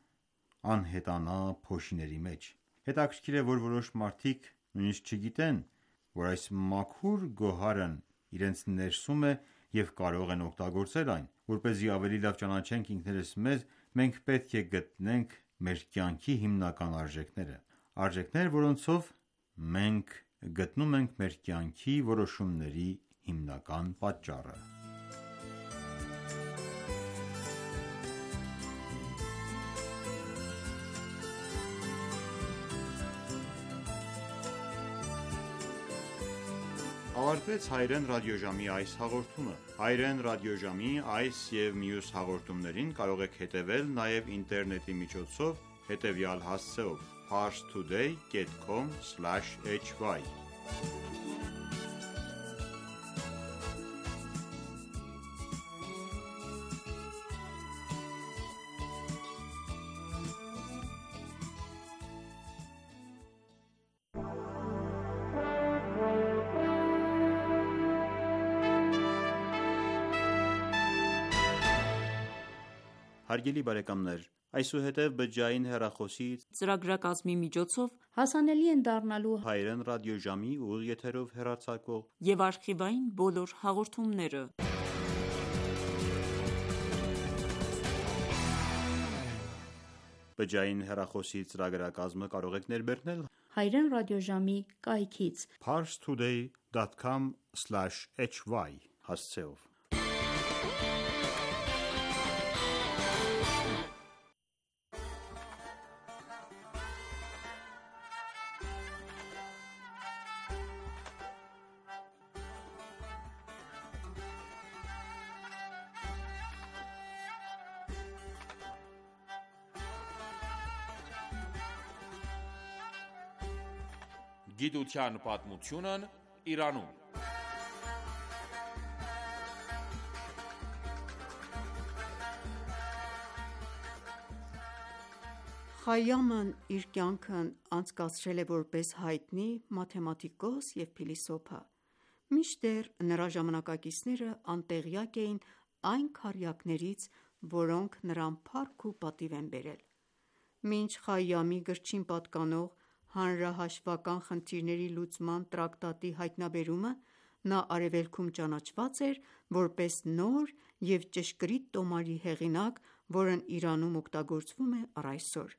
անհետանա փոշիների մեջ: Հետաքրքիր է, որ որոշ մարդիկ նույնիսկ չգիտեն, որ այս մաքուր գոհարն իրենց ներսում է և կարող են օգտագործել այն: Որպեսզի ավելի լավ ճանաչենք ինքներս մեզ, մենք պետք է գտնենք մեր կյանքի հիմնական արժեքները: Արժեքներ, որոնցով մենք գտնում ենք մեր կյանքի որոշումների հիմնական պատճառը: Ավարտվեց հայերեն ռադիոժամի այս հաղորդումը: Հայերեն ռադիոժամի այս և մյուս հաղորդումներին կարող եք հետևել նաև ինտերնետի միջոցով հետևյալ հասցեով՝ parstoday.com/hy: Հարգելի բարեկամներ, այսուհետև բջջային հեռախոսի ծրագրակազմի միջոցով հասանելի են դառնալու հայերեն ռադիոժամի ուղիղ եթերով հեռարձակվող և արխիվային բոլոր հաղորդումները։ բջջային հեռախոսի ծրագրակազմը կարող եք ներբեռնել հայերեն ռադիոժամի կայքից parstoday.com/hy հասցեով: Գիտության պատմությունն Իրանում։ Խայամն իր կյանքն անցկացրել է որպես հայտնի մաթեմատիկոս և փիլիսոփա, մինչդեռ նրա ժամանակակիցները անտեղյակ էին այն քառյակներից, որոնք նրան փառք ու պատիվ են բերել: Մինչ Խայամի գրչին պատկանող հանրահաշվական խնդիրների լուծման տրակտատի հայտնաբերումը, նա Արևելքում ճանաչված էր որպես նոր և ճշգրիտ տոմարի հեղինակ, որն Իրանում օգտագործվում է առ այսօր: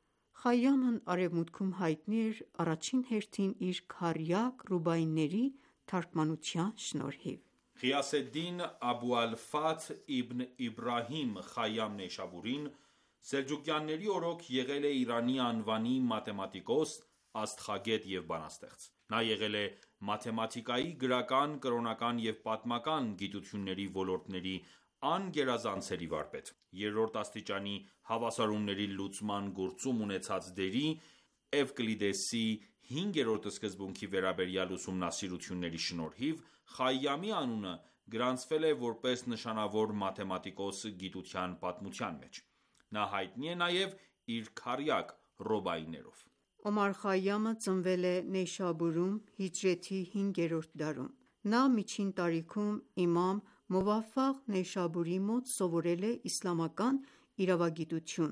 Խայամն Արևմուտքում հայտնի էր առաջին հերթին իր քառյակ ռուբայիների թարգմանության շնորհիվ: Ղիյասեդդին Աբու ալ-Ֆաթհ իբն Իբրահիմ Խայամ Նեյշաբուրին սելջուկյանների օրոք եղել է Իրանի անվանի մաթեմատիկոս, աստղագետ և բանաստեղծ: Նա եղել է մաթեմատիկայի, գրական, կրոնական և պատմական գիտությունների ոլորտների անգերազանցելի վարպետ: Երրորդ աստիճանի հավասարումների լուծման գործում ունեցած դերի, Էվկլիդեսի հինգերորդ սկզբունքի վերաբերյալ ուսումնասիրությունների շնորհիվ, Խայամի անունը գրանցվել է որպես նշանավոր մաթեմատիկոս գիտության պատմության մեջ: Նա հայտնի է նաև իր քառյակ ռոբայիներով: Օմար Խայամը ծնվել է Նեյշաբուրում հիջրեթի 5-րդ դարում: Նա միջին տարիքում իմամ Մուվաֆաղ Նեյշաբուրիի մոտ սովորել է իսլամական իրավագիտություն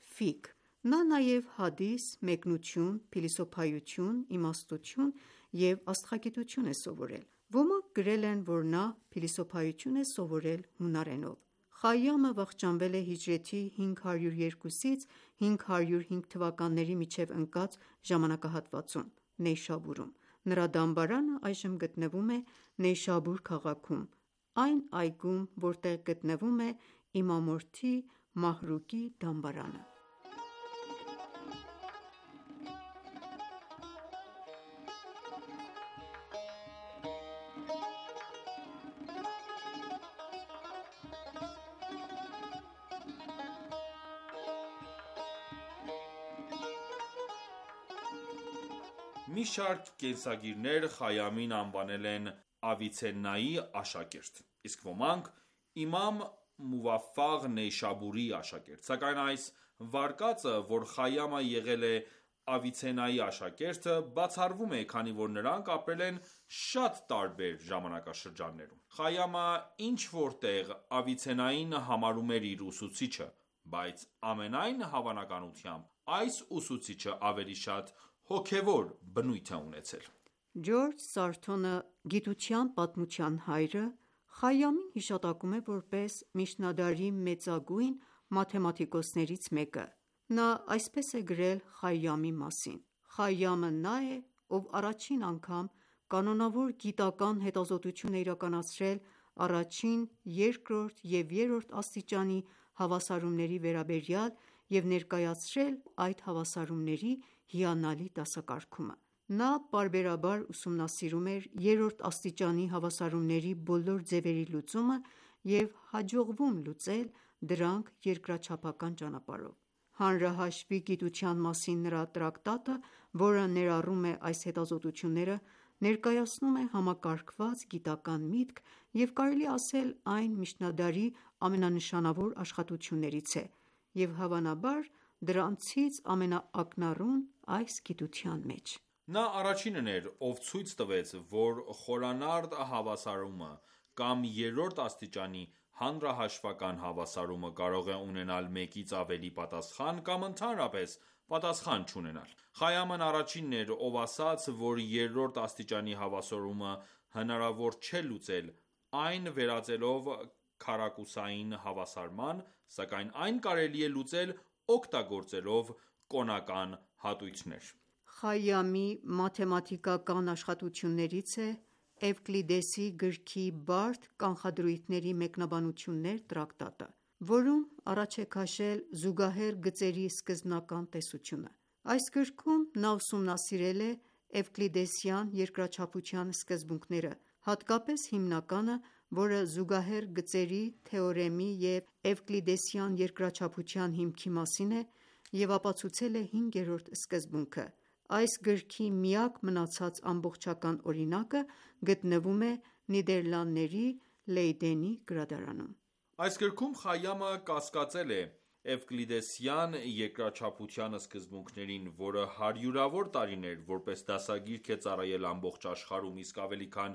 Նա նաև հադիս, մեկնություն, փիլիսոփայություն, իմաստություն և աստղագիտություն է սովորել: Ոմանք գրել են, որ նա փիլիսոփայություն է սովորել հունարենով: Խայամը վախճանվել է հիջրեթի 502-ից 505 թվականների միջև ընկած ժամանակահատվածում Նեյշաբուրում: Նրա դամբարանը այժմ գտնվում է Նեյշաբուր քաղաքում, այն այգում, որտեղ գտնվում է իմամորդի Մահրուկի դամբարանը: Մի շարք կենսագիրներ Խայամին անվանել են Ավիցեննայի աշակերտ, իսկ ոմանք՝ իմամ Մուվաֆաղ Նեյշաբուրիի աշակերտ: Սակայն այս վարկածը, որ Խայամը եղել է Ավիցեննայի աշակերտը, բացառվում է, քանի որ նրանք ապրել են շատ տարբեր ժամանակաշրջաններում: Խայամը ինչ-որ տեղ Ավիցեննային համարում էր իր ուսուցիչը, բայց ամենայն հավանականությամբ այս ուսուցիչը ավելի շատ հոգևոր բնույթ է ունեցել: Ջորջ Սարթոնը գիտության պատմության հայրը, Խայամին հիշատակում է որպես միջնադարի մեծագույն մաթեմատիկոսներից մեկը: Նա այսպես է գրել Խայամի մասին. «Խայամը նա է, ով առաջին անգամ կանոնավոր գիտական հետազոտություն է իրականացրել առաջին, երկրորդ և երրորդ աստիճանի հավասարումների վերաբերյալ և ներկայացրել այդ հավասարումների հիանալի դասակարգումը: Նա պարբերաբար ուսումնասիրում էր երրորդ աստիճանի հավասարումների բոլոր ձևերի լուծումը և հաջողվում լուծել դրանք երկրաչափական ճանապարհով: հանրահաշվի գիտության մասին նրա տրակտատը, որը ներառում է այս հետազոտությունները, ներկայացնում է համակարգված գիտական միտք և կարելի է ասել այն միջնադարի ամենանշանավոր աշխատություններից է և հավանաբար դրանցից ամենաակնառուն այս գիտության մեջ։ Նա առաջինն էր, ով ցույց տվեց, որ խորանարդ հավասարումը կամ երրորդ աստիճանի հանրահաշվական հավասարումը կարող է ունենալ մեկից ավելի պատասխան կամ ընդհանրապես պատասխան չունենալ։ Խայամն առաջինն էր, ով ասաց, որ երրորդ աստիճանի հավասարումը հնարավոր չէ լուծել այն վերածելով քառակուսային հավասարման, սակայն այն կարելի է լուծել օգտագործելով կոնական հատույթներ։ Խայամի մաթեմատիկական աշխատություններից է Էվկլիդեսի գրքի «Բարդ կանխադրույթների մեկնաբանություններ» տրակտատը, որում առաջ է քաշել զուգահեռ գծերի սկզբնական տեսությունը։ Այս գրքում նա ուսումնասիրել է էվկլիդեսյան երկրաչափության սկզբունքները, հատկապես հիմնականը, որը զուգահեռ գծերի թեորեմի և էվկլիդեսյան երկրաչափության հիմքի մասին է, և ապացուցել է հինգերորդ սկզբունքը։ Այս գրքի միակ մնացած ամբողջական օրինակը գտնվում է Նիդերլանդների Լեյդենի գրադարանում։ Այս գրքում Խայամը կասկածել է էվկլիդեսյան երկրաչափության սկզբունքներին, որը հարյուրավոր տարիներ որպես դասագիրք է ծառայել ամբողջ աշխարհում, իսկ ավելի քան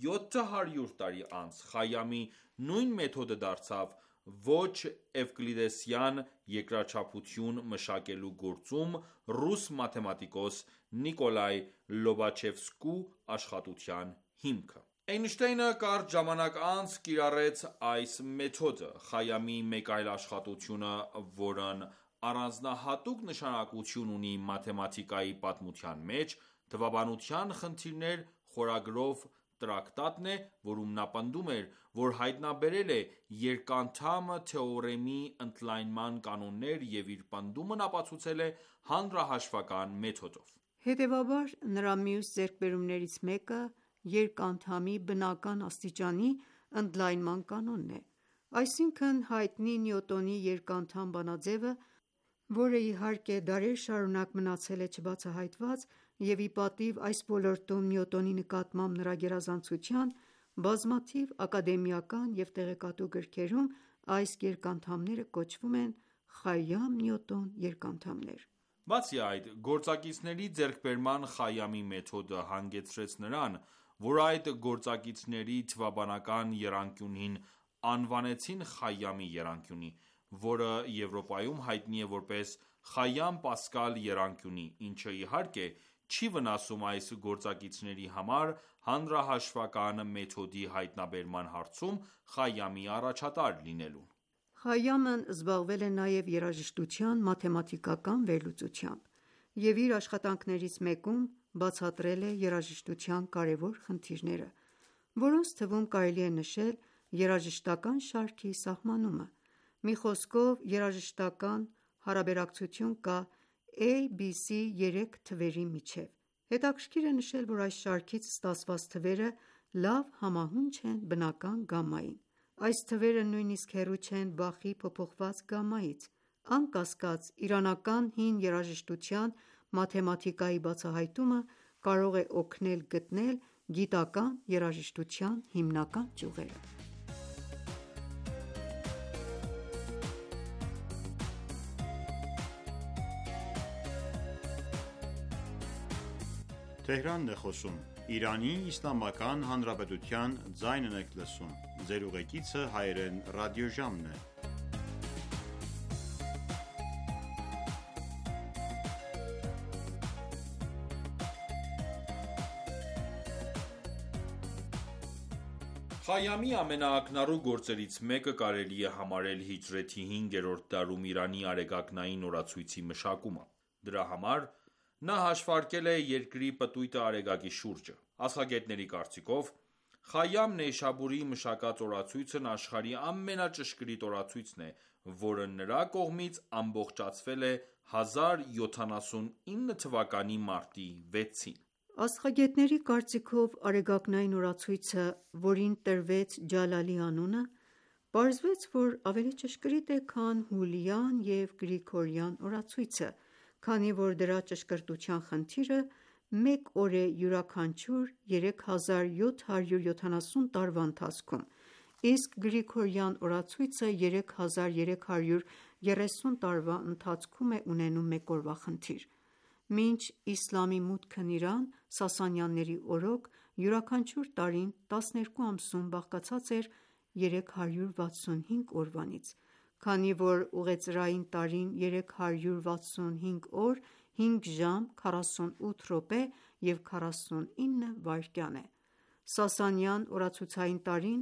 700 տարի անց Խայամի նույն մեթոդը դարձավ ոչ էվկլիդեսյան երկրաչափություն մշակելու գործում ռուս մաթեմատիկոս Նիկոլայ Լոբաչևսկու աշխատության հիմքը։ Էյնշտեյնը կարճ ժամանակ անց կիրառեց այս մեթոդը։ Խայամի մեկ այլ աշխատությունը, որն առանձնահատուկ նշանակություն ունի մաթեմատիկայի պատմության մեջ, «Թվաբանության խնդիրներ» խորագրով տրակտատն է, որում նա պնդում էր, որ հայտնաբերել է երկանդամ թեորեմի ընդլայնման կանոններ և իր պնդումն ապացուցել է հանրահաշվական մեթոդով։ Հետևաբար, նրա մյուս ձեռքբերումներից մեկը երկանդամի բնական աստիճանի ընդլայնման կանոնն է, այսինքն հայտնի Նյուտոնի երկանդամ բանաձևը, որը իհարկե դարեր շարունակ մնացել է չբացահայտված, և ի պատիվ այս ոլորտում Նյուտոնի նկատմամբ նրա գերազանցության, բազմաթիվ ակադեմիական և տեղեկատու գրքերում այս երկանդամները կոչվում են Խայամ-Նյուտոն երկանդամներ։ Բացի այդ, գործակիցների ձեռքբերման Խայամի մեթոդը հանգեցրեց նրան, որ այդ գործակիցների թվաբանական եռանկյունին անվանեցին Խայամի եռանկյունի, որը Եվրոպայում հայտնի է որպես Խայամ-Պասկալ եռանկյունի, ինչը իհարկե չի վնասում այս գործակիցների համար հանրահաշվական մեթոդի հայտնաբերման հարցում Խայամի առաջատար լինելուն։ Խայամն զբաղվել է նաև երաժշտության մաթեմատիկական վերլուծությամբ և իր աշխատանքներից մեկում բացատրել է երաժշտության կարևոր խնդիրները, որոնց թվում կարելի է նշել երաժշտական շարքի սահմանումը։ Մի խոսքով, երաժշտական հարաբերակցություն կա A-B-C երեք թվերի միջև։ Հետաքրքիր է նշել, որ այս շարքից ստացված թվերը լավ համահունչ են բնական գամմային։ Այս թվերը նույնիսկ հեռու չեն Բախի փոփոխված գամմայից։ Անկասկած, իրանական հին երաժշտության մաթեմատիկայի բացահայտումը կարող է օգնել գտնել գիտական երաժշտության հիմնական ճյուղերը։ Խայամի ամենաակնառու գործերից մեկը կարելի է համարել հիջրեթի 5-րդ դարում Իրանի արեգակնային օրացույցի մշակումը։ Դրա համար նա հաշվարկել է երկրի պտույտը Արեգակի շուրջը։ Աստղագետների կարծիքով, Խայամ Նեյշաբուրիի մշակած օրացույցն աշխարհի ամենաճշգրիտ օրացույցն է, որը նրա կողմից ամբողջացվել է 1079 թվականի մարտի 6-ին։ Աստղագետների կարծիքով արեգակնային օրացույցը, որին տրվեց Ջալալի անունը, Պարզվեց, որ ավելի ճշգրիտ է, քան հուլյան և գրիգորյան օրացույցը, քանի որ դրա ճշգրտության խնդիրը մեկ օր է յուրաքանչյուր 3770 տարվա ընթացքում, իսկ գրիգորյան օրացույցը 3330 տարվա ընթացքում է ունենում մեկ օրվա խնդիր: Մինչ իսլամի մուտքն Իրան Սասանյանների օրոք յուրաքանչյուր տարին 12 ամսում բաղկացած էր 365 օրվանից, քանի որ ուղեծրային տարին 365 օր, 5 ժամ, 48 րոպե և 49 վայրկյան է: Սասանյան օրացուցային տարին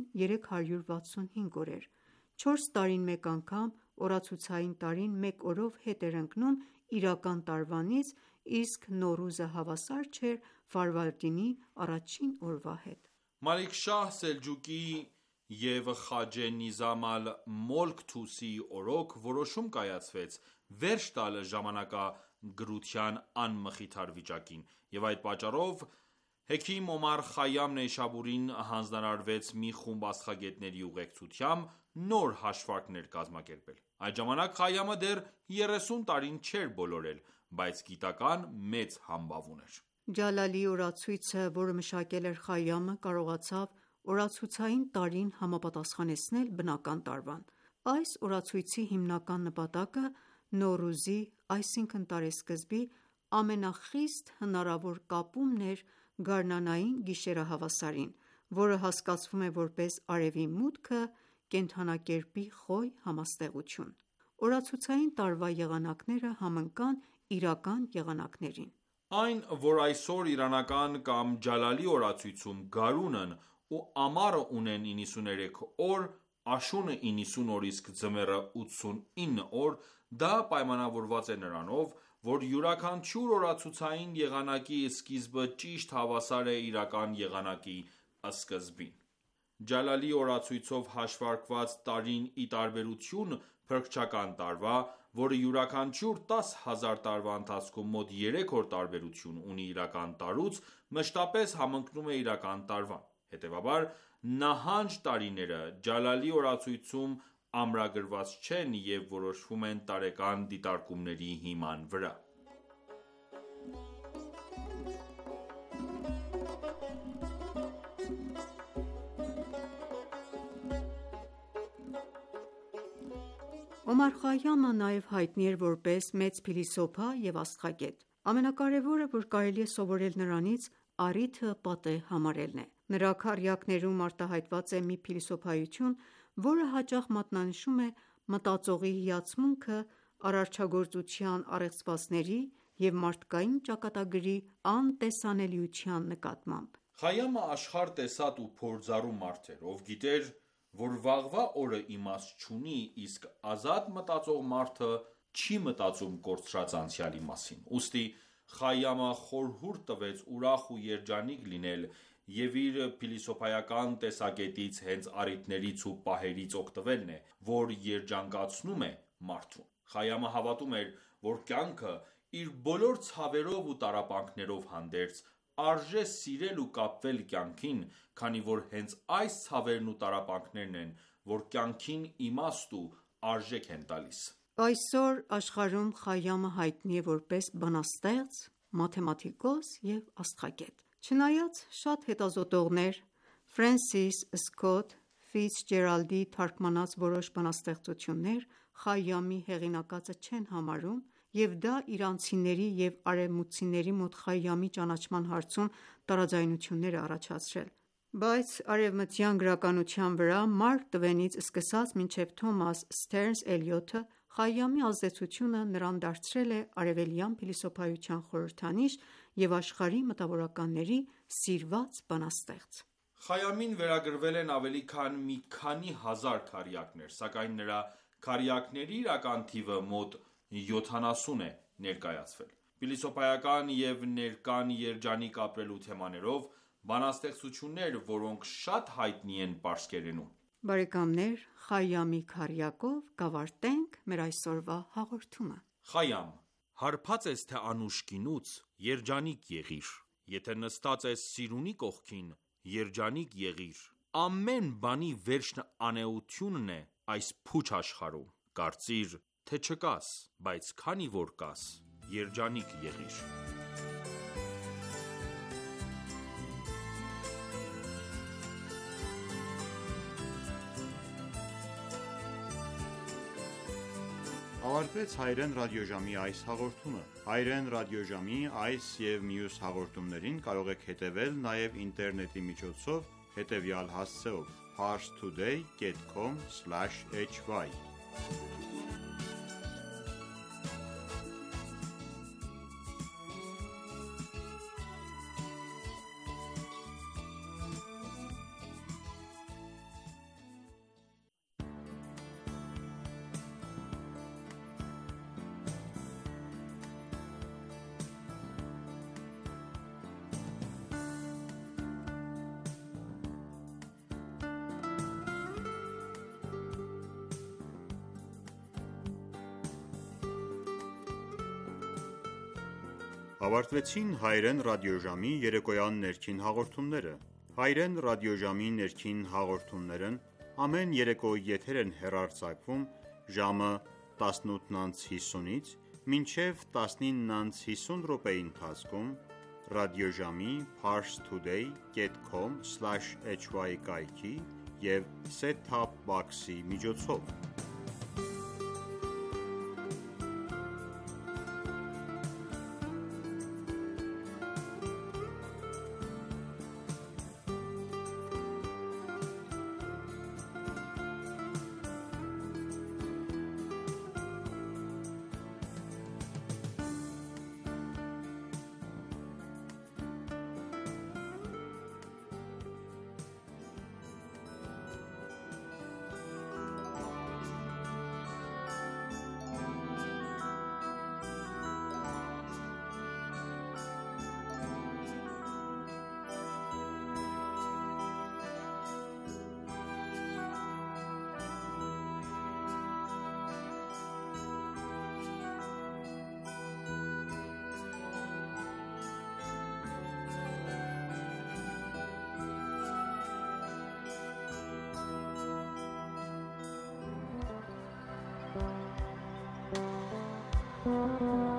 365 օր էր: 4 տարին մեկ անգամ օրացուցային տարին մեկ օրով հետ էր ընկնում իրական տարվանից, իսկ Նոռուզը հավասար չէր Ֆարվարդինի առաջին օրվա հետ: Մալիք Շահ Սելջուկի և Խաջե Նիզամ ալ-Մոլք Թուսիի օրոք որոշում կայացվեց վերջ տալ ժամանակագրության անմխիթար վիճակին, և այդ պատճառով Հեքիմ Օմար Խայամ Նեյշաբուրին հանձնարարվեց մի խումբ աստղագետների ուղեկցությամբ նոր հաշվարկներ կազմակերպել: Այդ ժամանակ Խայամը դեռ 30 տարին չէր բոլորել, բայց գիտական մեծ համբավ ուներ: Ջալալի օրացույցը, որը մշակել էր Խայամը, կարողացավ օրացուցային տարին համապատասխանեցնել բնական տարվան: Այս օրացույցի հիմնական նպատակը Նոռուզի, այսինքն տարեսկզբի ամենախիստ հնարավոր կապումն էր գարնանային գիշերահավասարին, որը հասկացվում է որպես արևի մուտքը կենդանակերպի խոյ համաստեղություն: Օրացուցային տարվա եղանակները համընկան իրական եղանակներին: Այն, որ այսօր իրանական կամ ջալալի օրացույցում գարունն ու ամառը ունեն 93 օր, աշունը 90 օր իսկ ձմեռը 89 օր, դա պայմանավորված է նրանով, որ յուրաքանչյուր օրացուցային եղանակի սկիզբը ճիշտ հավասար է իրական եղանակի սկզբին: Ջալալի օրացույցով հաշվարկված տարին ի տարբերություն փրկչական տարվա, որը յուրաքանչյուր 10 հազար տարվա ընթացքում մոտ 3 օր տարբերություն ունի իրական տարուց, մշտապես համընկնում է իրական տարվան: Հետևաբար նահանջ տարիները ջալալի օրացույցում ամրագրված չեն և որոշվում են տարեկան դիտարկումների հիման վրա: Օմար Խայամը նաև հայտնի էր որպես մեծ փիլիսոփա և աստղագետ: Ամենակարևորը, որ կարելի է սովորել նրանից, առիթը պատեհ համարելն է: Նրա քառյակներում արտահայտված է մի փիլիսոփայություն, որը հաճախ մատնանշում է մտածողի հիացմունքը արարչագործության առեղծվածների և մարդկային ճակատագրի անտեսանելիության նկատմամբ: Խայամը աշխարհ տեսած ու փորձառու մարդ էր, ով գիտեր, որ վաղվա օրը իմաստ չունի, իսկ ազատ մտածող մարդը չի մտածում կորցրած անցյալի մասին: Ուստի Խայամը խորհուրդ տվեց ուրախ ու երջանիկ լինել և իր փիլիսոփայական տեսակետից հենց առիթներից ու պահերից օգտվելն է, որ երջանկացնում է մարդուն: Խայամը հավատում էր, որ կյանքը, իր բոլոր ցավերով ու տառապանքներով հանդերձ, արժե սիրել ու կապվել կյանքին, քանի որ հենց այս ցավերն ու տառապանքներն են, որ կյանքին իմաստ ու արժեք են տալիս: Այսօր աշխարհում Խայամը հայտնի է որպես բանաստեղծ, մաթեմատիկոս և աստղագետ: Չնայած շատ հետազոտողներ Ֆրենսիս Սքոթ Ֆիցջերալդի թարգմանած որոշ բանաստեղծություններ Խայամի հեղինակածը չեն համարում և դա իրանցիների և արևմուտքցիների մոտ Խայամի ճանաչման հարցում տարաձայնություններ է առաջացրել: Բայց արևմտյան գրականության վրա Մարկ Տվենից սկսած մինչև Թոմաս Սթերնս Էլիոթը, Խայամի ազդեցությունը նրան դարձրել է արևելյան փիլիսոփայության խորհրդանիշ և աշխարհի մտավորականների սիրված բանաստեղծ: Խայամին վերագրվել են ավելի քան մի քանի հազար քառյակներ, սակայն նրա քառյակների իրական թիվը մոտ 70 է ներկայացվել: Փիլիսոփայական և ներկան երջանիկ ապրելու թեմաներով բանաստեղծություններ, որոնք շատ հայտնի են պարսկերենում: Խայամի քառյակով կավարտենք մեր այսօրվա հաղորդումը: Խայամ, հարբած ես թե անուշ գինուց, երջանիկ եղիր, եթե նստած ես սիրունի կողքին, երջանիկ եղիր, Ամեն բանի վերջն անէությունն է այս փուչ աշխարհում: Կարծիր, թե չկաս, բայց քանի որ կաս, երջանիկ եղիր: Ավարտվեց Հայերեն ռադիոժամի այս հաղորդումը: Հայերեն ռադիոժամի այս և մյուս հաղորդումներին կարող եք հետևել նաև ինտերնետի միջոցով հետևյալ հասցեով՝ parstoday.com/hy Ավարտվեցին Հայերեն ռադիոժամի երեկոյան ներքին հաղորդումները: Հայերեն ռադիոժամի ներքին հաղորդումներն ամեն երեկո եթեր են հեռարձակվում ժամը 18:50-ից մինչև 19:50 րոպեի ընթացքում ռադիոժամի parstoday.com/hy կայքի և set-top box-ի միջոցով: Thank you.